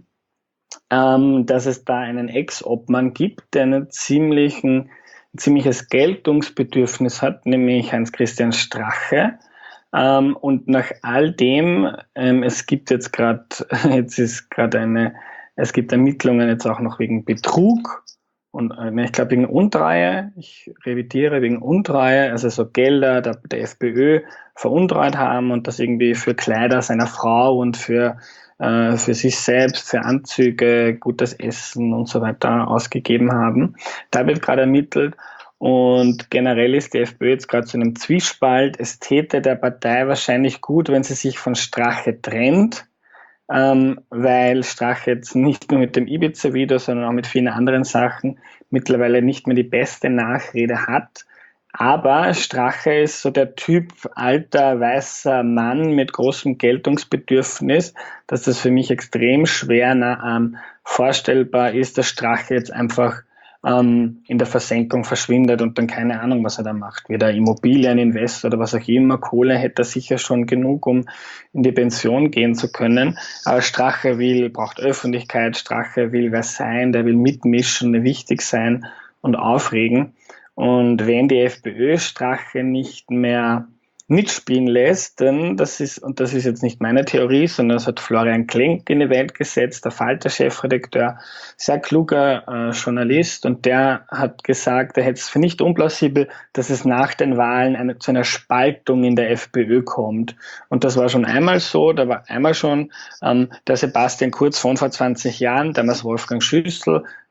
ähm, dass es da einen Ex-Obmann gibt, der einen ziemlichen ein ziemliches Geltungsbedürfnis hat, nämlich Heinz-Christian Strache. Ähm, und nach all dem, ähm, es gibt jetzt gerade, jetzt ist gerade eine, es gibt Ermittlungen jetzt auch noch wegen Betrug und äh, ich glaube wegen Untreue, ich revidiere wegen Untreue, also so Gelder der, der FPÖ veruntreut haben und das irgendwie für Kleider seiner Frau und für äh, für sich selbst, für Anzüge, gutes Essen und so weiter ausgegeben haben. Da wird gerade ermittelt und generell ist die FPÖ jetzt gerade zu einem Zwiespalt. Es täte der Partei wahrscheinlich gut, wenn sie sich von Strache trennt, ähm, weil Strache jetzt nicht nur mit dem Ibiza-Video, sondern auch mit vielen anderen Sachen mittlerweile nicht mehr die beste Nachrede hat. Aber Strache ist so der Typ alter, weißer Mann mit großem Geltungsbedürfnis, dass das für mich extrem schwer na, ähm, vorstellbar ist, dass Strache jetzt einfach ähm, in der Versenkung verschwindet und dann keine Ahnung, was er da macht. Wieder Immobilieninvestor oder was auch immer. Kohle hätte er sicher schon genug, um in die Pension gehen zu können. Aber Strache will, braucht Öffentlichkeit. Strache will wer sein, der will mitmischen, wichtig sein und aufregen. Und wenn die FPÖ Strache nicht mehr mitspielen lässt, dann, das ist, und das ist jetzt nicht meine Theorie, sondern das hat Florian Klenk in die Welt gesetzt, der Falter-Chefredakteur, sehr kluger äh, Journalist, und der hat gesagt, er hätte es für nicht unplausibel, dass es nach den Wahlen eine, zu einer Spaltung in der FPÖ kommt. Und das war schon einmal so, da war einmal schon ähm, der Sebastian Kurz von vor zwanzig Jahren, damals Wolfgang Schüssel,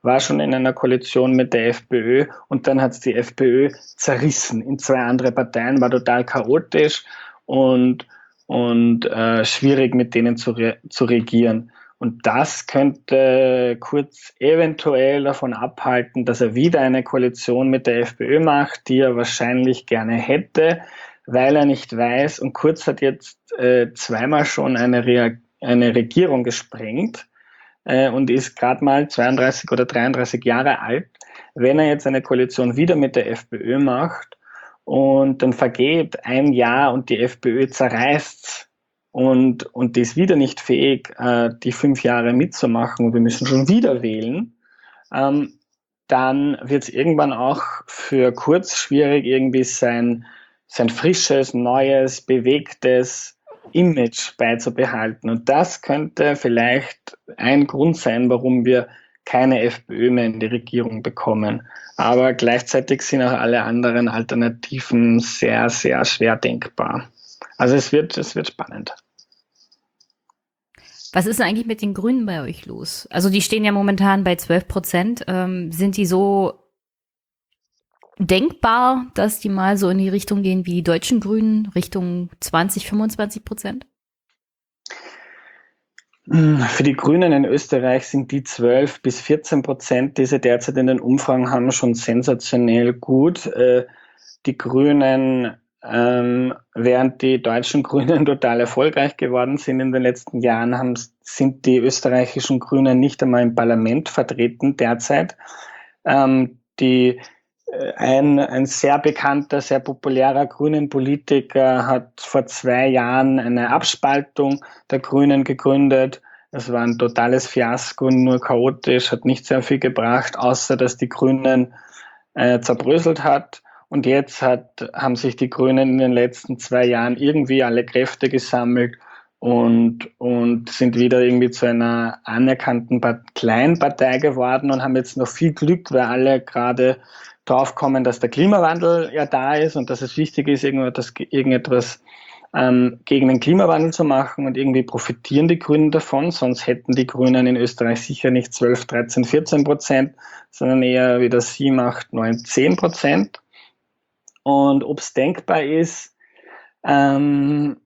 war schon in einer Koalition mit der FPÖ und dann hat es die FPÖ zerrissen in zwei andere Parteien, war total chaotisch und, und äh, schwierig mit denen zu, re- zu regieren. Und das könnte Kurz eventuell davon abhalten, dass er wieder eine Koalition mit der FPÖ macht, die er wahrscheinlich gerne hätte, weil er nicht weiß. Und Kurz hat jetzt äh, zweimal schon eine, Rea- eine Regierung gesprengt äh, und ist gerade mal zweiunddreißig oder dreiunddreißig Jahre alt. Wenn er jetzt eine Koalition wieder mit der FPÖ macht und dann vergeht ein Jahr und die FPÖ zerreißt und, und die ist wieder nicht fähig, äh, die fünf Jahre mitzumachen und wir müssen schon wieder wählen, ähm, dann wird es irgendwann auch für Kurz schwierig, irgendwie sein, sein frisches, neues, bewegtes Image beizubehalten. Und das könnte vielleicht ein Grund sein, warum wir keine FPÖ mehr in die Regierung bekommen. Aber gleichzeitig sind auch alle anderen Alternativen sehr, sehr schwer denkbar. Also es wird, es wird spannend. Was ist denn eigentlich mit den Grünen bei euch los? Also die stehen ja momentan bei zwölf Prozent. Ähm, sind die so denkbar, dass die mal so in die Richtung gehen wie die deutschen Grünen, Richtung zwanzig, fünfundzwanzig Prozent? Für die Grünen in Österreich sind die zwölf bis vierzehn Prozent, die sie derzeit in den Umfragen haben, schon sensationell gut. Die Grünen, ähm, während die deutschen Grünen total erfolgreich geworden sind in den letzten Jahren, haben, sind die österreichischen Grünen nicht einmal im Parlament vertreten derzeit. Ähm, die Ein, ein sehr bekannter, sehr populärer Grünen-Politiker hat vor zwei Jahren eine Abspaltung der Grünen gegründet. Es war ein totales Fiasko, nur chaotisch, hat nicht sehr viel gebracht, außer dass die Grünen äh, zerbröselt hat. Und jetzt hat, haben sich die Grünen in den letzten zwei Jahren irgendwie alle Kräfte gesammelt und, und sind wieder irgendwie zu einer anerkannten Kleinpartei geworden und haben jetzt noch viel Glück, weil alle gerade draufkommen, dass der Klimawandel ja da ist und dass es wichtig ist, irgendetwas, irgendetwas ähm, gegen den Klimawandel zu machen und irgendwie profitieren die Grünen davon, sonst hätten die Grünen in Österreich sicher nicht zwölf, dreizehn, vierzehn Prozent, sondern eher wieder sieben, acht, neun, zehn Prozent. Und ob es denkbar ist, ähm,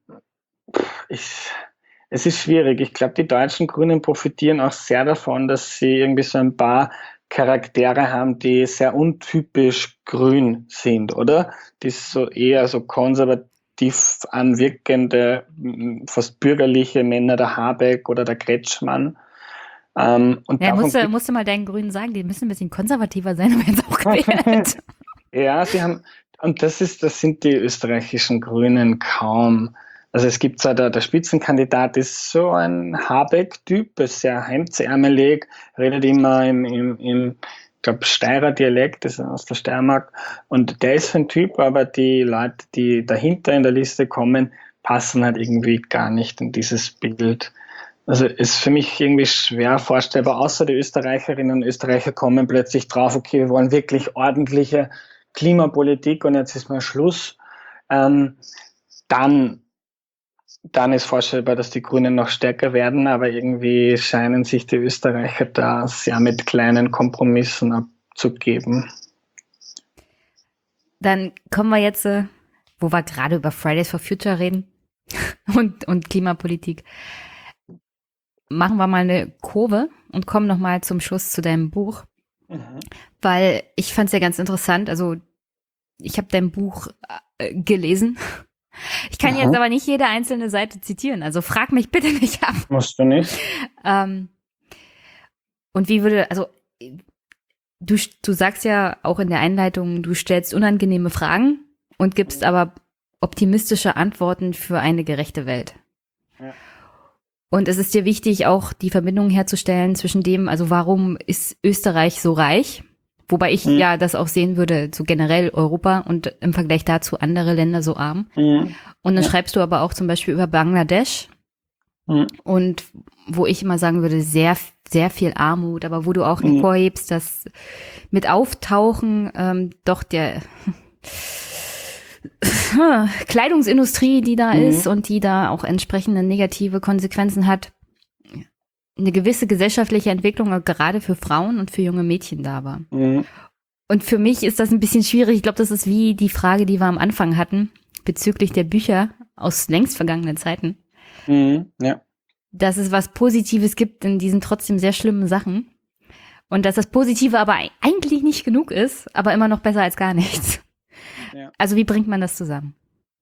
ich, es ist schwierig. Ich glaube, die deutschen Grünen profitieren auch sehr davon, dass sie irgendwie so ein paar Charaktere haben, die sehr untypisch grün sind, oder? Die so eher so konservativ anwirkende, fast bürgerliche Männer, der Habeck oder der Kretschmann. Ähm, und ja, musst du, musst du mal deinen Grünen sagen, die müssen ein bisschen konservativer sein, aber jetzt auch gewählt. Ja, sie haben, und das ist, das sind die österreichischen Grünen kaum. Also es gibt zwar der, der Spitzenkandidat ist so ein Habeck-Typ, ist sehr hemdsärmelig, redet immer im, im, im ich glaube, Steirer Dialekt, ist aus der Steiermark. Und der ist so ein Typ, aber die Leute, die dahinter in der Liste kommen, passen halt irgendwie gar nicht in dieses Bild. Also ist für mich irgendwie schwer vorstellbar, außer die Österreicherinnen und Österreicher kommen plötzlich drauf, okay, wir wollen wirklich ordentliche Klimapolitik und jetzt ist mal Schluss. Ähm, dann Dann ist vorstellbar, dass die Grünen noch stärker werden, aber irgendwie scheinen sich die Österreicher da sehr mit kleinen Kompromissen abzugeben. Dann kommen wir jetzt, wo wir gerade über Fridays for Future reden und, und Klimapolitik, machen wir mal eine Kurve und kommen nochmal zum Schluss zu deinem Buch, mhm. weil ich fand es ja ganz interessant, also ich habe dein Buch äh, gelesen. Ich kann Aha. jetzt aber nicht jede einzelne Seite zitieren, also frag mich bitte nicht ab. Musst du nicht. Ähm, und wie würde, also du, du sagst ja auch in der Einleitung, du stellst unangenehme Fragen und gibst aber optimistische Antworten für eine gerechte Welt. Ja. Und es ist dir wichtig, auch die Verbindung herzustellen zwischen dem, also warum ist Österreich so reich? Wobei ich mhm. ja das auch sehen würde, so generell Europa und im Vergleich dazu andere Länder so arm. Mhm. Und dann ja. schreibst du aber auch zum Beispiel über Bangladesch. Mhm. Und wo ich immer sagen würde, sehr, sehr viel Armut, aber wo du auch mhm. hervorhebst, dass mit Auftauchen ähm, doch der Kleidungsindustrie, die da mhm. ist und die da auch entsprechende negative Konsequenzen hat, eine gewisse gesellschaftliche Entwicklung auch gerade für Frauen und für junge Mädchen da war. Mhm. Und für mich ist das ein bisschen schwierig. Ich glaube, das ist wie die Frage, die wir am Anfang hatten, bezüglich der Bücher aus längst vergangenen Zeiten. Mhm. Ja. Dass es was Positives gibt in diesen trotzdem sehr schlimmen Sachen. Und dass das Positive aber eigentlich nicht genug ist, aber immer noch besser als gar nichts. Ja. Also wie bringt man das zusammen?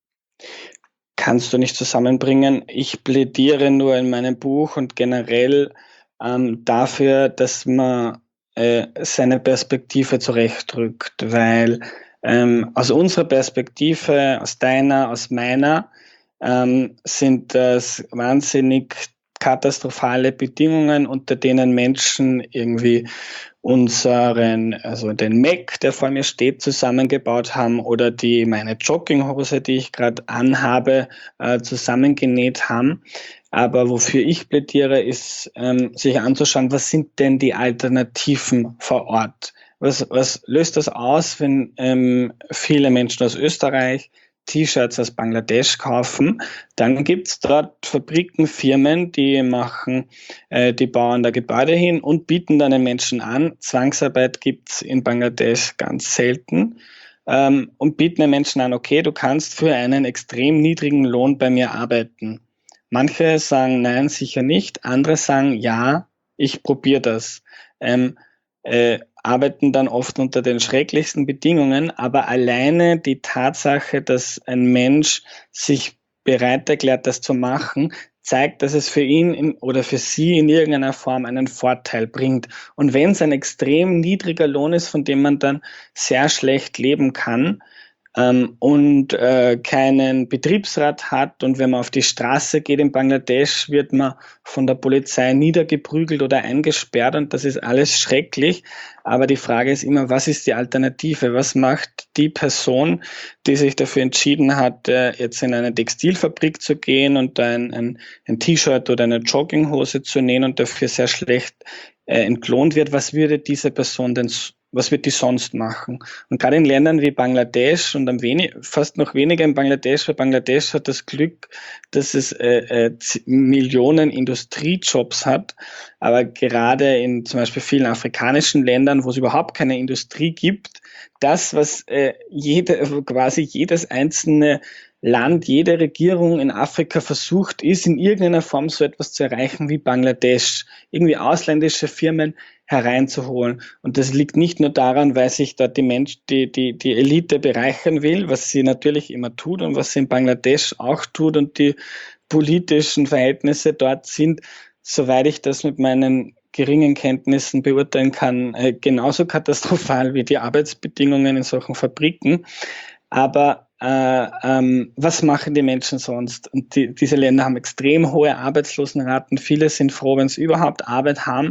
Kannst du nicht zusammenbringen. Ich plädiere nur in meinem Buch und generell ähm, dafür, dass man äh, seine Perspektive zurechtrückt, weil ähm, aus unserer Perspektive, aus deiner, aus meiner, ähm, sind das wahnsinnig katastrophale Bedingungen, unter denen Menschen irgendwie unseren, also den Mac, der vor mir steht, zusammengebaut haben oder die meine Jogginghose, die ich gerade anhabe, äh, zusammengenäht haben. Aber wofür ich plädiere, ist, ähm, sich anzuschauen, was sind denn die Alternativen vor Ort? Was, was löst das aus, wenn ähm, viele Menschen aus Österreich T-Shirts aus Bangladesch kaufen? Dann gibt's dort Fabriken, Firmen, die machen, äh, die bauen da Gebäude hin und bieten dann den Menschen an. Zwangsarbeit gibt's in Bangladesch ganz selten. Ähm, und bieten den Menschen an, okay, du kannst für einen extrem niedrigen Lohn bei mir arbeiten. Manche sagen nein, sicher nicht. Andere sagen ja, ich probiere das. Ähm, äh, arbeiten dann oft unter den schrecklichsten Bedingungen, aber alleine die Tatsache, dass ein Mensch sich bereit erklärt, das zu machen, zeigt, dass es für ihn in, oder für sie in irgendeiner Form einen Vorteil bringt. Und wenn es ein extrem niedriger Lohn ist, von dem man dann sehr schlecht leben kann, ähm, und äh, keinen Betriebsrat hat und wenn man auf die Straße geht in Bangladesch, wird man von der Polizei niedergeprügelt oder eingesperrt und das ist alles schrecklich. Aber die Frage ist immer, was ist die Alternative? Was macht die Person, die sich dafür entschieden hat, äh, jetzt in eine Textilfabrik zu gehen und ein, ein, ein T-Shirt oder eine Jogginghose zu nähen und dafür sehr schlecht äh, entlohnt wird? Was würde diese Person denn Was wird die sonst machen? Und gerade in Ländern wie Bangladesch und am wenig, fast noch weniger in Bangladesch, weil Bangladesch hat das Glück, dass es äh, äh, Millionen Industriejobs hat. Aber gerade in zum Beispiel vielen afrikanischen Ländern, wo es überhaupt keine Industrie gibt, das, was äh, jede, quasi jedes einzelne Land, jede Regierung in Afrika versucht, ist in irgendeiner Form so etwas zu erreichen wie Bangladesch. Irgendwie ausländische Firmen hereinzuholen. Und das liegt nicht nur daran, weil sich dort die Mensch, die, die, die Elite bereichern will, was sie natürlich immer tut und was sie in Bangladesch auch tut und die politischen Verhältnisse dort sind, soweit ich das mit meinen geringen Kenntnissen beurteilen kann, äh, genauso katastrophal wie die Arbeitsbedingungen in solchen Fabriken. Aber äh, ähm, was machen die Menschen sonst? Und die, diese Länder haben extrem hohe Arbeitslosenraten. Viele sind froh, wenn sie überhaupt Arbeit haben.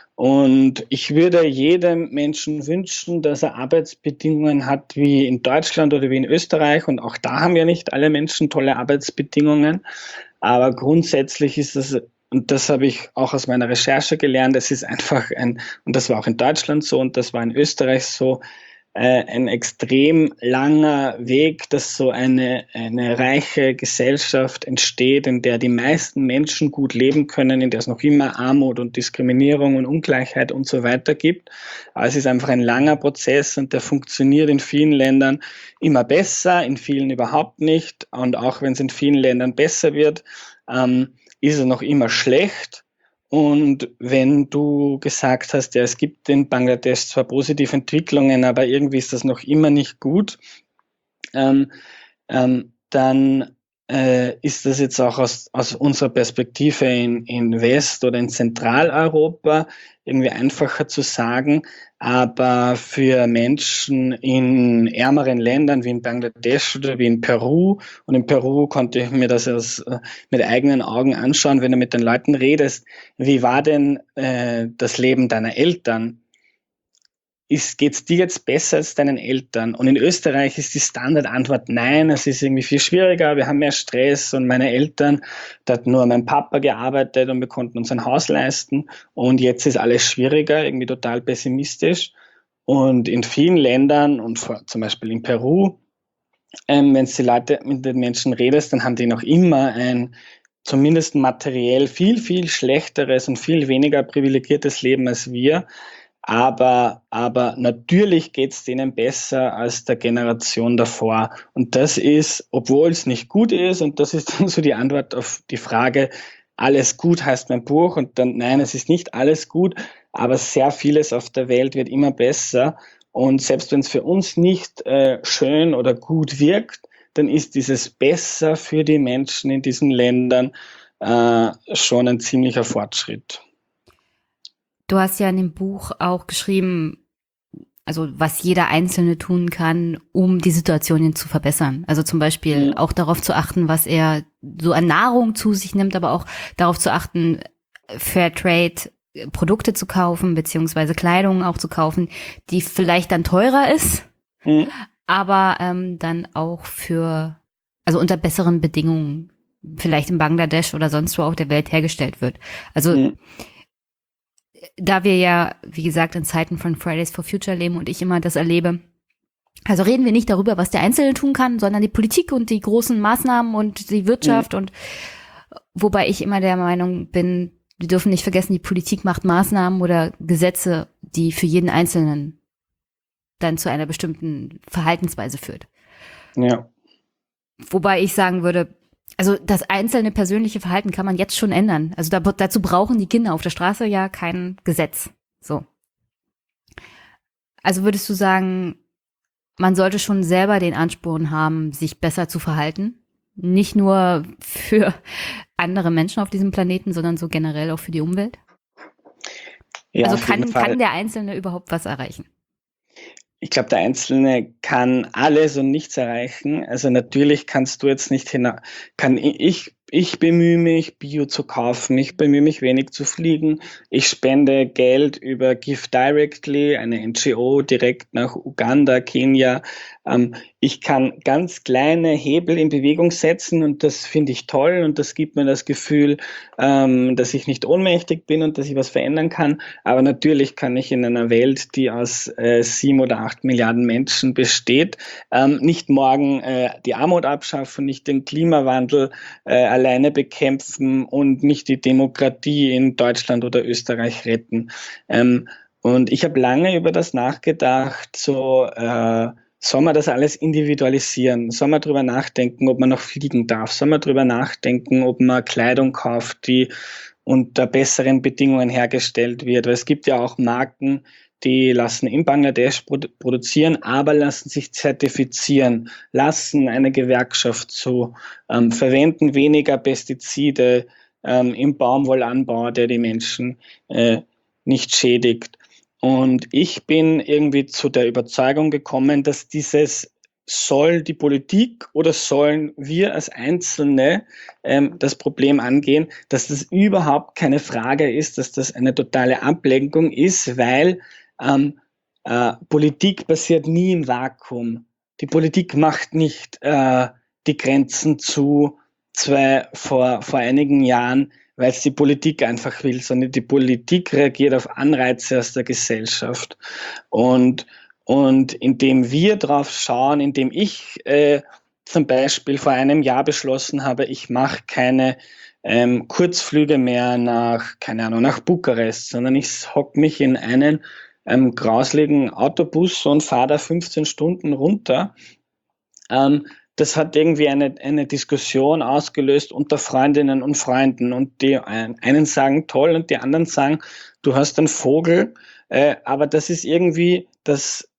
Und ich würde jedem Menschen wünschen, dass er Arbeitsbedingungen hat wie in Deutschland oder wie in Österreich. Und auch da haben ja nicht alle Menschen tolle Arbeitsbedingungen. Aber grundsätzlich ist es, und das habe ich auch aus meiner Recherche gelernt, es ist einfach ein, und das war auch in Deutschland so und das war in Österreich so, ein extrem langer Weg, dass so eine, eine reiche Gesellschaft entsteht, in der die meisten Menschen gut leben können, in der es noch immer Armut und Diskriminierung und Ungleichheit und so weiter gibt. Aber es ist einfach ein langer Prozess und der funktioniert in vielen Ländern immer besser, in vielen überhaupt nicht. Und auch wenn es in vielen Ländern besser wird, ähm, ist es noch immer schlecht. Und wenn du gesagt hast, ja, es gibt in Bangladesch zwar positive Entwicklungen, aber irgendwie ist das noch immer nicht gut, ähm, ähm, dann äh, ist das jetzt auch aus, aus unserer Perspektive in, in West- oder in Zentraleuropa irgendwie einfacher zu sagen. Aber für Menschen in ärmeren Ländern wie in Bangladesch oder wie in Peru, und in Peru konnte ich mir das aus, mit eigenen Augen anschauen, wenn du mit den Leuten redest, wie war denn äh, das Leben deiner Eltern? Ist, geht's dir jetzt besser als deinen Eltern? Und in Österreich ist die Standardantwort nein, es ist irgendwie viel schwieriger, wir haben mehr Stress und meine Eltern, da hat nur mein Papa gearbeitet und wir konnten uns ein Haus leisten und jetzt ist alles schwieriger, irgendwie total pessimistisch. Und in vielen Ländern und vor, zum Beispiel in Peru, ähm, wenn du die Leute mit den Menschen redest, dann haben die noch immer ein zumindest materiell viel, viel schlechteres und viel weniger privilegiertes Leben als wir. Aber, aber natürlich geht's denen besser als der Generation davor. Und das ist, obwohl es nicht gut ist, und das ist dann so die Antwort auf die Frage, alles gut heißt mein Buch, und dann, nein, es ist nicht alles gut, aber sehr vieles auf der Welt wird immer besser. Und selbst wenn es für uns nicht äh, schön oder gut wirkt, dann ist dieses Besser für die Menschen in diesen Ländern äh, schon ein ziemlicher Fortschritt. Du hast ja in dem Buch auch geschrieben, also was jeder Einzelne tun kann, um die Situation zu verbessern. Also zum Beispiel Mhm. auch darauf zu achten, was er so an Nahrung zu sich nimmt, aber auch darauf zu achten, Fairtrade Produkte zu kaufen, beziehungsweise Kleidung auch zu kaufen, die vielleicht dann teurer ist, Mhm. aber ähm, dann auch für, also unter besseren Bedingungen, vielleicht in Bangladesch oder sonst wo auf der Welt hergestellt wird. Also Mhm. da wir ja, wie gesagt, in Zeiten von Fridays for Future leben und ich immer das erlebe, also reden wir nicht darüber, was der Einzelne tun kann, sondern die Politik und die großen Maßnahmen und die Wirtschaft. Mhm. Und wobei ich immer der Meinung bin, wir dürfen nicht vergessen, die Politik macht Maßnahmen oder Gesetze, die für jeden Einzelnen dann zu einer bestimmten Verhaltensweise führt. Ja. Wobei ich sagen würde, also das einzelne persönliche Verhalten kann man jetzt schon ändern. Also da, dazu brauchen die Kinder auf der Straße ja kein Gesetz. So. Also würdest du sagen, man sollte schon selber den Ansporn haben, sich besser zu verhalten? Nicht nur für andere Menschen auf diesem Planeten, sondern so generell auch für die Umwelt? Ja, also auf jeden kann, Fall. kann der Einzelne überhaupt was erreichen? Ich glaube, der Einzelne kann alles und nichts erreichen. Also natürlich kannst du jetzt nicht hina- kann ich, ich bemühe mich, Bio zu kaufen. Ich bemühe mich, wenig zu fliegen. Ich spende Geld über Give Directly, eine N G O, direkt nach Uganda, Kenia. Ähm, ich kann ganz kleine Hebel in Bewegung setzen, und das finde ich toll, und das gibt mir das Gefühl, ähm, dass ich nicht ohnmächtig bin und dass ich was verändern kann. Aber natürlich kann ich in einer Welt, die aus äh, sieben oder acht Milliarden Menschen besteht, ähm, nicht morgen äh, die Armut abschaffen, nicht den Klimawandel äh, alleine bekämpfen und nicht die Demokratie in Deutschland oder Österreich retten. Ähm, und ich habe lange über das nachgedacht, so äh, soll man das alles individualisieren? Soll man drüber nachdenken, ob man noch fliegen darf? Soll man drüber nachdenken, ob man Kleidung kauft, die unter besseren Bedingungen hergestellt wird? Weil es gibt ja auch Marken, die lassen in Bangladesch produ- produzieren, aber lassen sich zertifizieren, lassen eine Gewerkschaft zu, ähm, verwenden weniger Pestizide ähm, im Baumwollanbau, der die Menschen äh, nicht schädigt. Und ich bin irgendwie zu der Überzeugung gekommen, dass dieses soll die Politik oder sollen wir als Einzelne ähm, das Problem angehen, dass das überhaupt keine Frage ist, dass das eine totale Ablenkung ist, weil ähm, äh, Politik passiert nie im Vakuum. Die Politik macht nicht äh, die Grenzen zu, zwei vor, vor einigen Jahren, weil es die Politik einfach will, sondern die Politik reagiert auf Anreize aus der Gesellschaft. Und, und indem wir drauf schauen, indem ich äh, zum Beispiel vor einem Jahr beschlossen habe, ich mache keine ähm, Kurzflüge mehr nach, keine Ahnung, nach Bukarest, sondern ich hock mich in einen ähm, grausligen Autobus und fahre da fünfzehn Stunden runter. Ähm, das hat irgendwie eine, eine Diskussion ausgelöst unter Freundinnen und Freunden, und die einen sagen toll und die anderen sagen, du hast einen Vogel, äh, aber das ist irgendwie das,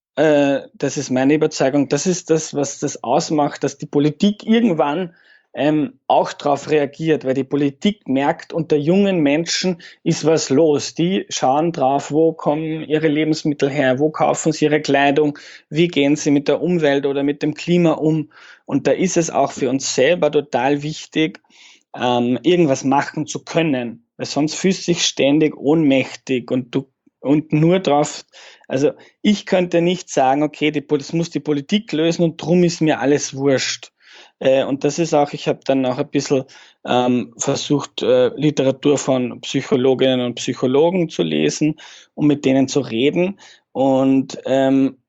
äh, das ist meine Überzeugung, das ist das, was das ausmacht, dass die Politik irgendwann ähm, auch darauf reagiert, weil die Politik merkt, unter jungen Menschen ist was los. Die schauen drauf, wo kommen ihre Lebensmittel her, wo kaufen sie ihre Kleidung, wie gehen sie mit der Umwelt oder mit dem Klima um. Und da ist es auch für uns selber total wichtig, ähm, irgendwas machen zu können, weil sonst fühlst du dich ständig ohnmächtig, und du und nur drauf, also ich könnte nicht sagen, okay, die, das muss die Politik lösen und drum ist mir alles wurscht. Äh, und das ist auch, ich habe dann auch ein bisschen ähm, versucht, äh, Literatur von Psychologinnen und Psychologen zu lesen, um mit denen zu reden. Und ähm,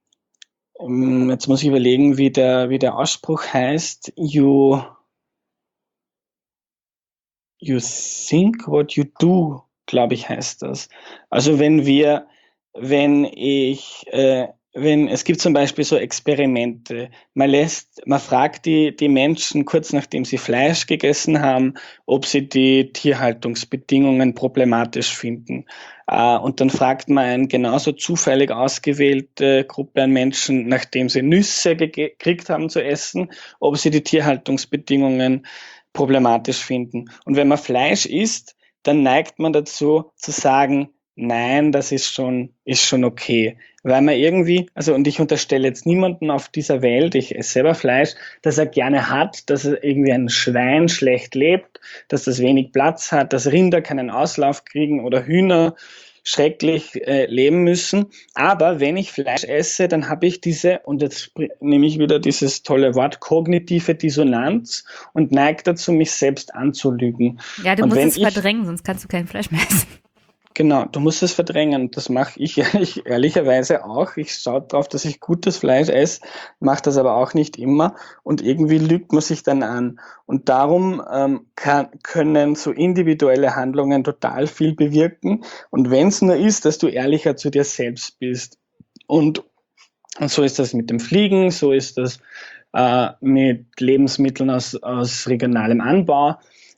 ähm, jetzt muss ich überlegen, wie der, wie der Ausspruch heißt. You, you think what you do, glaube ich, heißt das. Also wenn wir, wenn ich, äh, wenn, es gibt zum Beispiel so Experimente, man lässt, man fragt die, die Menschen kurz nachdem sie Fleisch gegessen haben, ob sie die Tierhaltungsbedingungen problematisch finden. Äh, und dann fragt man eine genauso zufällig ausgewählte Gruppe an Menschen, nachdem sie Nüsse gekriegt haben zu essen, ob sie die Tierhaltungsbedingungen problematisch finden. Und wenn man Fleisch isst, dann neigt man dazu zu sagen, nein, das ist schon, ist schon okay. Weil man irgendwie, also und ich unterstelle jetzt niemanden auf dieser Welt, ich esse selber Fleisch, dass er gerne hat, dass er irgendwie ein Schwein schlecht lebt, dass das wenig Platz hat, dass Rinder keinen Auslauf kriegen oder Hühner schrecklich äh, leben müssen. Aber wenn ich Fleisch esse, dann habe ich diese, und jetzt nehme ich wieder dieses tolle Wort, kognitive Dissonanz und neige dazu, mich selbst anzulügen. Ja, du und musst wenn es ich, verdrängen, sonst kannst du kein Fleisch mehr essen. Genau, du musst es verdrängen. Das mache ich, ich ehrlicherweise auch. Ich schaue drauf, dass ich gutes Fleisch esse, mache das aber auch nicht immer. Und irgendwie lügt man sich dann an. Und darum ähm, kann, können so individuelle Handlungen total viel bewirken. Und wenn es nur ist, dass du ehrlicher zu dir selbst bist. Und, und so ist das mit dem Fliegen, so ist das äh, mit Lebensmitteln aus, aus regionalem Anbau.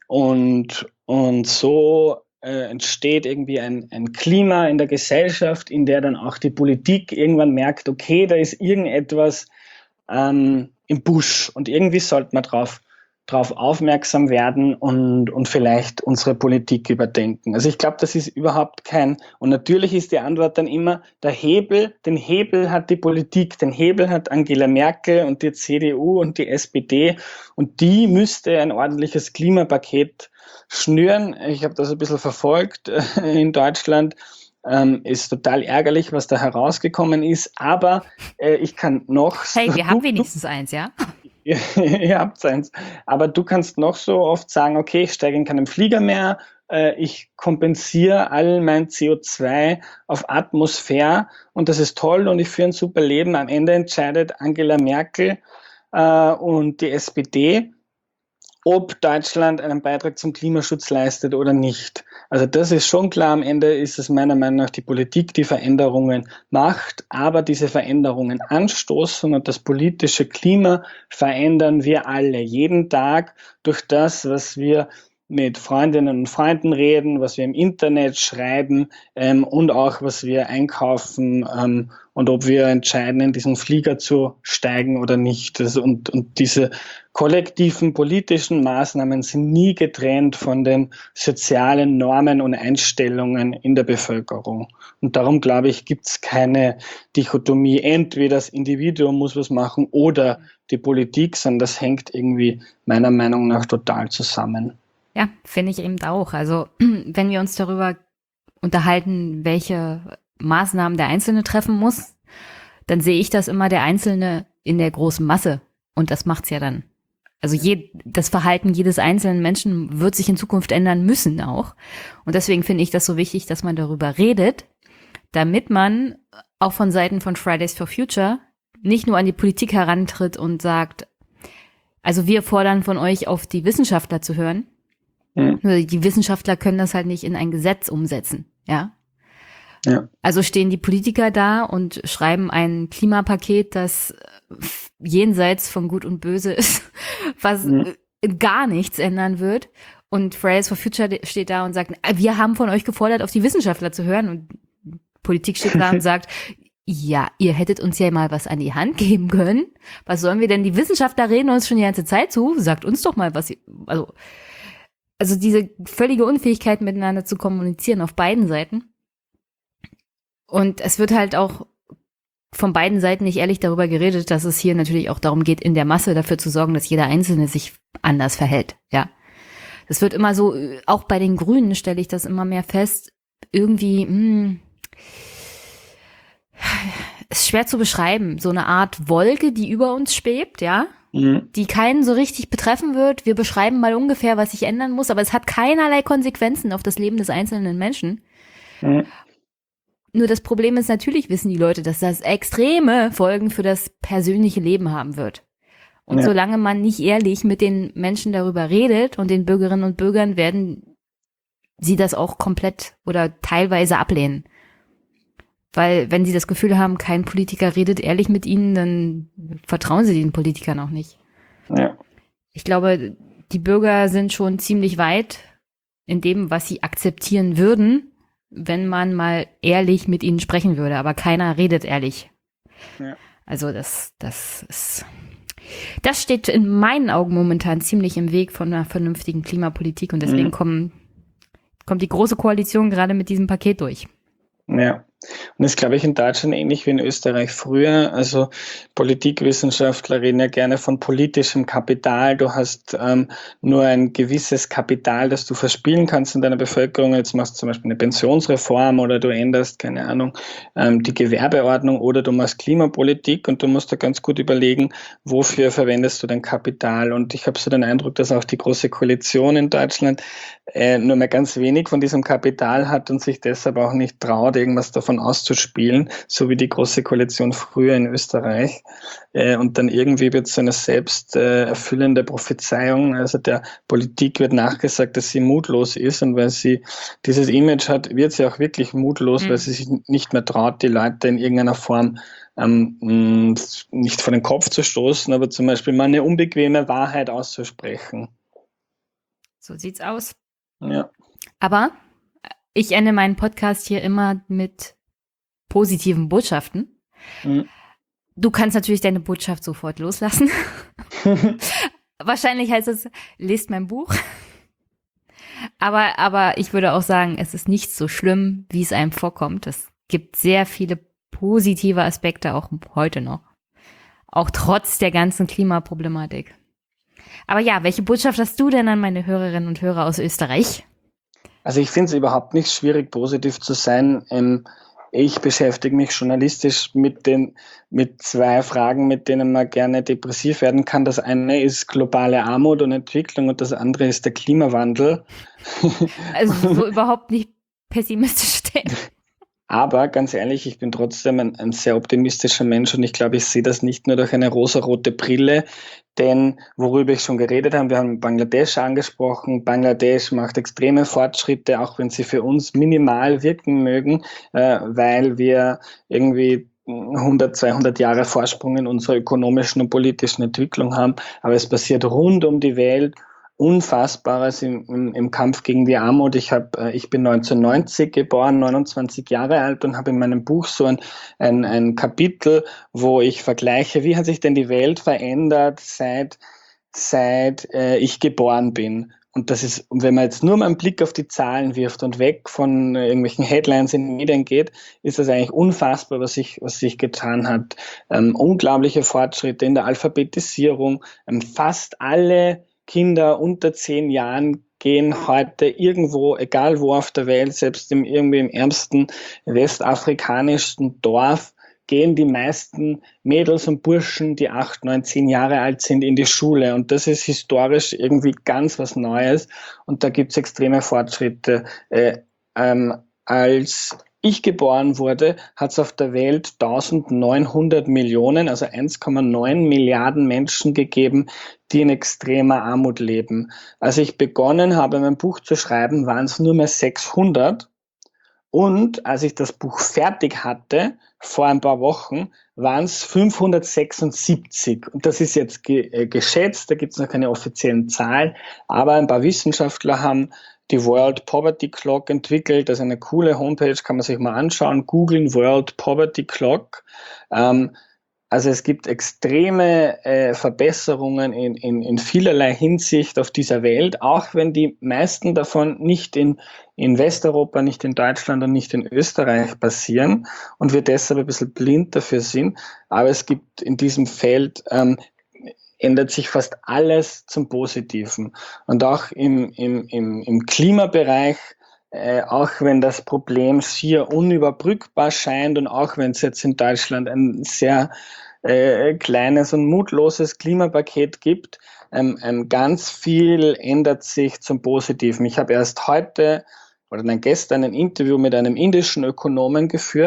Und, und so Äh, entsteht irgendwie ein, ein Klima in der Gesellschaft, in der dann auch die Politik irgendwann merkt, okay, da ist irgendetwas ähm, im Busch und irgendwie sollte man drauf, drauf aufmerksam werden und, und vielleicht unsere Politik überdenken. Also ich glaube, das ist überhaupt kein, und natürlich ist die Antwort dann immer, der Hebel, den Hebel hat die Politik, den Hebel hat Angela Merkel und die C D U und die S P D und die müsste ein ordentliches Klimapaket schnüren. Ich habe das ein bisschen verfolgt äh, in Deutschland. Ähm, ist total ärgerlich, was da herausgekommen ist, aber äh, ich kann noch... Hey, wir du, haben wenigstens du, eins, ja? Ihr habt eins. Aber du kannst noch so oft sagen, okay, ich steige in keinen Flieger mehr, äh, ich kompensiere all mein C O zwei auf Atmosphäre und das ist toll und ich führe ein super Leben. Am Ende entscheidet Angela Merkel äh, und die S P D, ob Deutschland einen Beitrag zum Klimaschutz leistet oder nicht. Also das ist schon klar, am Ende ist es meiner Meinung nach die Politik, die Veränderungen macht, aber diese Veränderungen anstoßen und das politische Klima verändern wir alle jeden Tag durch das, was wir mit Freundinnen und Freunden reden, was wir im Internet schreiben ähm, und auch was wir einkaufen ähm, und ob wir entscheiden, in diesen Flieger zu steigen oder nicht. Das, und, und diese kollektiven politischen Maßnahmen sind nie getrennt von den sozialen Normen und Einstellungen in der Bevölkerung. Und darum, glaube ich, gibt es keine Dichotomie, entweder das Individuum muss was machen oder die Politik, sondern das hängt irgendwie meiner Meinung nach total zusammen. Ja, finde ich eben auch. Also wenn wir uns darüber unterhalten, welche Maßnahmen der Einzelne treffen muss, dann sehe ich das immer der Einzelne in der großen Masse. Und das macht's ja dann. Also je, das Verhalten jedes einzelnen Menschen wird sich in Zukunft ändern müssen auch. Und deswegen finde ich das so wichtig, dass man darüber redet, damit man auch von Seiten von Fridays for Future nicht nur an die Politik herantritt und sagt, also wir fordern von euch, auf die Wissenschaftler zu hören. Mhm. Nur die Wissenschaftler können das halt nicht in ein Gesetz umsetzen, ja. Ja. Also stehen die Politiker da und schreiben ein Klimapaket, das jenseits von Gut und Böse ist, was mhm. gar nichts ändern wird. Und Fridays for Future steht da und sagt, wir haben von euch gefordert, auf die Wissenschaftler zu hören. Und Politik steht da und sagt, ja, ihr hättet uns ja mal was an die Hand geben können. Was sollen wir denn? Die Wissenschaftler reden uns schon die ganze Zeit zu. Sagt uns doch mal, was ihr, also, also diese völlige Unfähigkeit, miteinander zu kommunizieren auf beiden Seiten. Und es wird halt auch von beiden Seiten nicht ehrlich darüber geredet, dass es hier natürlich auch darum geht, in der Masse dafür zu sorgen, dass jeder Einzelne sich anders verhält, ja. Das wird immer so, auch bei den Grünen stelle ich das immer mehr fest, irgendwie, mh, ist schwer zu beschreiben, so eine Art Wolke, die über uns schwebt, ja, mhm. die keinen so richtig betreffen wird. Wir beschreiben mal ungefähr, was sich ändern muss, aber es hat keinerlei Konsequenzen auf das Leben des einzelnen Menschen. Mhm. Nur das Problem ist, natürlich wissen die Leute, dass das extreme Folgen für das persönliche Leben haben wird. Und Ja. solange man nicht ehrlich mit den Menschen darüber redet und den Bürgerinnen und Bürgern, werden sie das auch komplett oder teilweise ablehnen. Weil wenn sie das Gefühl haben, kein Politiker redet ehrlich mit ihnen, dann vertrauen sie den Politikern auch nicht. Ja. Ich glaube, die Bürger sind schon ziemlich weit in dem, was sie akzeptieren würden, wenn man mal ehrlich mit ihnen sprechen würde. Aber keiner redet ehrlich. Ja. Also das, das ist, das steht in meinen Augen momentan ziemlich im Weg von einer vernünftigen Klimapolitik und deswegen Mhm. kommen, kommt die Große Koalition gerade mit diesem Paket durch. Ja. Und das ist, glaube ich, in Deutschland ähnlich wie in Österreich früher. Also Politikwissenschaftler reden ja gerne von politischem Kapital. Du hast ähm, nur ein gewisses Kapital, das du verspielen kannst in deiner Bevölkerung. Jetzt machst du zum Beispiel eine Pensionsreform oder du änderst, keine Ahnung, ähm, die Gewerbeordnung oder du machst Klimapolitik und du musst da ganz gut überlegen, wofür verwendest du dein Kapital. Und ich habe so den Eindruck, dass auch die Große Koalition in Deutschland äh, nur mehr ganz wenig von diesem Kapital hat und sich deshalb auch nicht traut, irgendwas davon auszuspielen, so wie die Große Koalition früher in Österreich. Äh, und dann irgendwie wird es eine selbst äh, erfüllende Prophezeiung. Also der Politik wird nachgesagt, dass sie mutlos ist und weil sie dieses Image hat, wird sie auch wirklich mutlos, Mhm. weil sie sich nicht mehr traut, die Leute in irgendeiner Form ähm, mh, nicht vor den Kopf zu stoßen, aber zum Beispiel mal eine unbequeme Wahrheit auszusprechen. So sieht's aus. Ja. Aber ich ende meinen Podcast hier immer mit positiven Botschaften. Mhm. Du kannst natürlich deine Botschaft sofort loslassen. Wahrscheinlich heißt es, lest mein Buch. Aber, aber ich würde auch sagen, es ist nicht so schlimm, wie es einem vorkommt. Es gibt sehr viele positive Aspekte, auch heute noch. Auch trotz der ganzen Klimaproblematik. Aber ja, welche Botschaft hast du denn an meine Hörerinnen und Hörer aus Österreich? Also ich finde es überhaupt nicht schwierig, positiv zu sein. Ähm, ich beschäftige mich journalistisch mit den mit zwei Fragen, mit denen man gerne depressiv werden kann. Das eine ist globale Armut und Entwicklung und das andere ist der Klimawandel. Also so überhaupt nicht pessimistisch stehen. Aber ganz ehrlich, ich bin trotzdem ein, ein sehr optimistischer Mensch und ich glaube, ich sehe das nicht nur durch eine rosarote Brille, denn worüber ich schon geredet habe, wir haben Bangladesch angesprochen. Bangladesch macht extreme Fortschritte, auch wenn sie für uns minimal wirken mögen, äh, weil wir irgendwie hundert, zweihundert Jahre Vorsprung in unserer ökonomischen und politischen Entwicklung haben. Aber es passiert rund um die Welt Unfassbares im, im, im Kampf gegen die Armut. Ich hab, ich bin neunzehnhundertneunzig geboren, neunundzwanzig Jahre alt und habe in meinem Buch so ein, ein, ein Kapitel, wo ich vergleiche, wie hat sich denn die Welt verändert, seit, seit äh, ich geboren bin. Und das ist, wenn man jetzt nur mal einen Blick auf die Zahlen wirft und weg von irgendwelchen Headlines in den Medien geht, ist das eigentlich unfassbar, was sich, was sich getan hat. Ähm, unglaubliche Fortschritte in der Alphabetisierung, ähm, fast alle Kinder unter zehn Jahren gehen heute irgendwo, egal wo auf der Welt, selbst im, irgendwie im ärmsten westafrikanischsten Dorf, gehen die meisten Mädels und Burschen, die acht, neun, zehn Jahre alt sind, in die Schule. Und das ist historisch irgendwie ganz was Neues. Und da gibt es extreme Fortschritte. Äh, ähm, als ich geboren wurde, hat es auf der Welt neunzehnhundert Millionen, also eins Komma neun Milliarden Menschen gegeben, die in extremer Armut leben. Als ich begonnen habe, mein Buch zu schreiben, waren es nur mehr sechshundert. Und als ich das Buch fertig hatte, vor ein paar Wochen, waren es fünfhundertsechsundsiebzig. Und das ist jetzt ge- äh, geschätzt, da gibt es noch keine offiziellen Zahlen, aber ein paar Wissenschaftler haben die World Poverty Clock entwickelt. Das ist eine coole Homepage, kann man sich mal anschauen. Googlen World Poverty Clock. Ähm, also es gibt extreme äh, Verbesserungen in, in, in vielerlei Hinsicht auf dieser Welt, auch wenn die meisten davon nicht in, in Westeuropa, nicht in Deutschland und nicht in Österreich passieren und wir deshalb ein bisschen blind dafür sind. Aber es gibt in diesem Feld ähm, ändert sich fast alles zum Positiven. Und auch im, im, im, im Klimabereich, äh, auch wenn das Problem schier unüberbrückbar scheint und auch wenn es jetzt in Deutschland ein sehr äh, kleines und mutloses Klimapaket gibt, ähm, ähm, ganz viel ändert sich zum Positiven. Ich habe erst heute oder nein, gestern ein Interview mit einem indischen Ökonomen geführt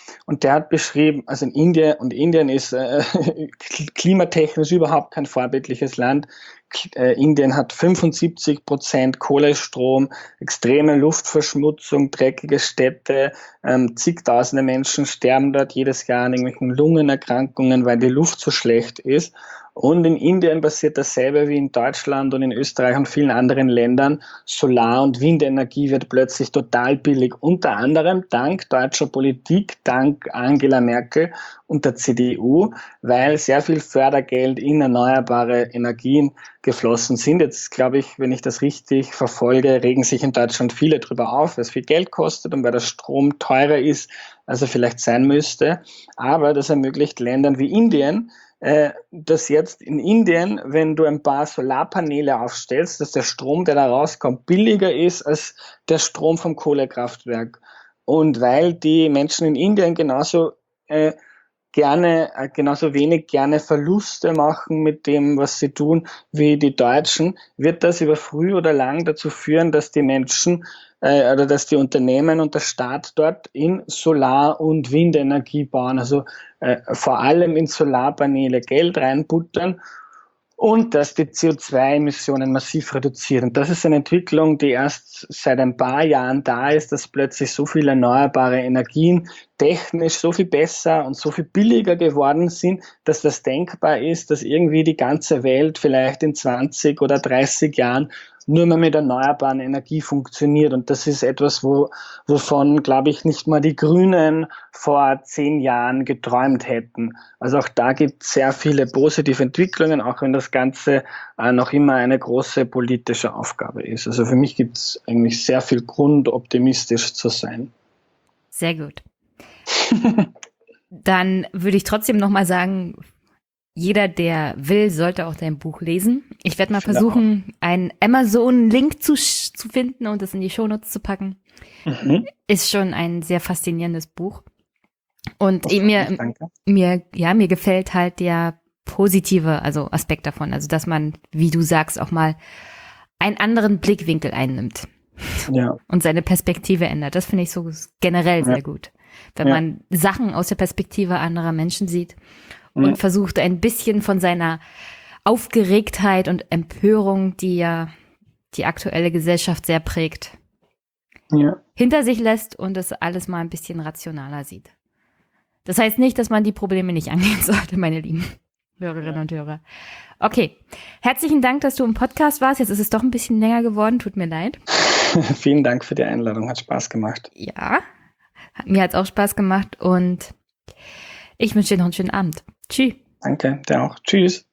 Und der hat beschrieben, also in Indien, und Indien ist äh, klimatechnisch überhaupt kein vorbildliches Land. Äh, Indien hat fünfundsiebzig Prozent Kohlestrom, extreme Luftverschmutzung, dreckige Städte, ähm, zigtausende Menschen sterben dort jedes Jahr an irgendwelchen Lungenerkrankungen, weil die Luft so schlecht ist. Und in Indien passiert dasselbe wie in Deutschland und in Österreich und vielen anderen Ländern. Solar- und Windenergie wird plötzlich total billig, unter anderem dank deutscher Politik, dank Angela Merkel und der C D U, weil sehr viel Fördergeld in erneuerbare Energien geflossen sind. Jetzt glaube ich, wenn ich das richtig verfolge, regen sich in Deutschland viele drüber auf, weil es viel Geld kostet und weil der Strom teurer ist, als er vielleicht sein müsste. Aber das ermöglicht Ländern wie Indien, äh, dass jetzt in Indien, wenn du ein paar Solarpaneele aufstellst, dass der Strom, der da rauskommt, billiger ist als der Strom vom Kohlekraftwerk. Und weil die Menschen in Indien genauso äh, gerne, äh, genauso wenig gerne Verluste machen mit dem, was sie tun, wie die Deutschen, wird das über früh oder lang dazu führen, dass die Menschen äh, oder dass die Unternehmen und der Staat dort in Solar- und Windenergie bauen, also äh, vor allem in Solarpaneele Geld reinbuttern und dass die C O zwei Emissionen massiv reduziert. Und das ist eine Entwicklung, die erst seit ein paar Jahren da ist, dass plötzlich so viele erneuerbare Energien technisch so viel besser und so viel billiger geworden sind, dass das denkbar ist, dass irgendwie die ganze Welt vielleicht in zwanzig oder dreißig Jahren nur mehr mit erneuerbaren Energie funktioniert. Und das ist etwas, wo, wovon, glaube ich, nicht mal die Grünen vor zehn Jahren geträumt hätten. Also auch da gibt es sehr viele positive Entwicklungen, auch wenn das Ganze äh, noch immer eine große politische Aufgabe ist. Also für mich gibt es eigentlich sehr viel Grund, optimistisch zu sein. Sehr gut. Dann würde ich trotzdem nochmal sagen, jeder, der will, sollte auch dein Buch lesen. Ich werde mal versuchen, einen Amazon-Link zu, zu finden und das in die Shownotes zu packen. Mhm. Ist schon ein sehr faszinierendes Buch. Und mir, mir, ja, mir gefällt halt der positive, also Aspekt davon. Also, dass man, wie du sagst, auch mal einen anderen Blickwinkel einnimmt. Ja. Und seine Perspektive ändert. Das finde ich so generell sehr ja. gut. Wenn ja. man Sachen aus der Perspektive anderer Menschen sieht und ja. versucht, ein bisschen von seiner Aufgeregtheit und Empörung, die ja die aktuelle Gesellschaft sehr prägt, ja. hinter sich lässt und das alles mal ein bisschen rationaler sieht. Das heißt nicht, dass man die Probleme nicht angehen sollte, meine lieben Hörerinnen ja. und Hörer. Okay, herzlichen Dank, dass du im Podcast warst. Jetzt ist es doch ein bisschen länger geworden, tut mir leid. Vielen Dank für die Einladung, hat Spaß gemacht. Ja, mir hat es auch Spaß gemacht und ich wünsche dir noch einen schönen Abend. Tschüss. Danke, dir auch. Tschüss.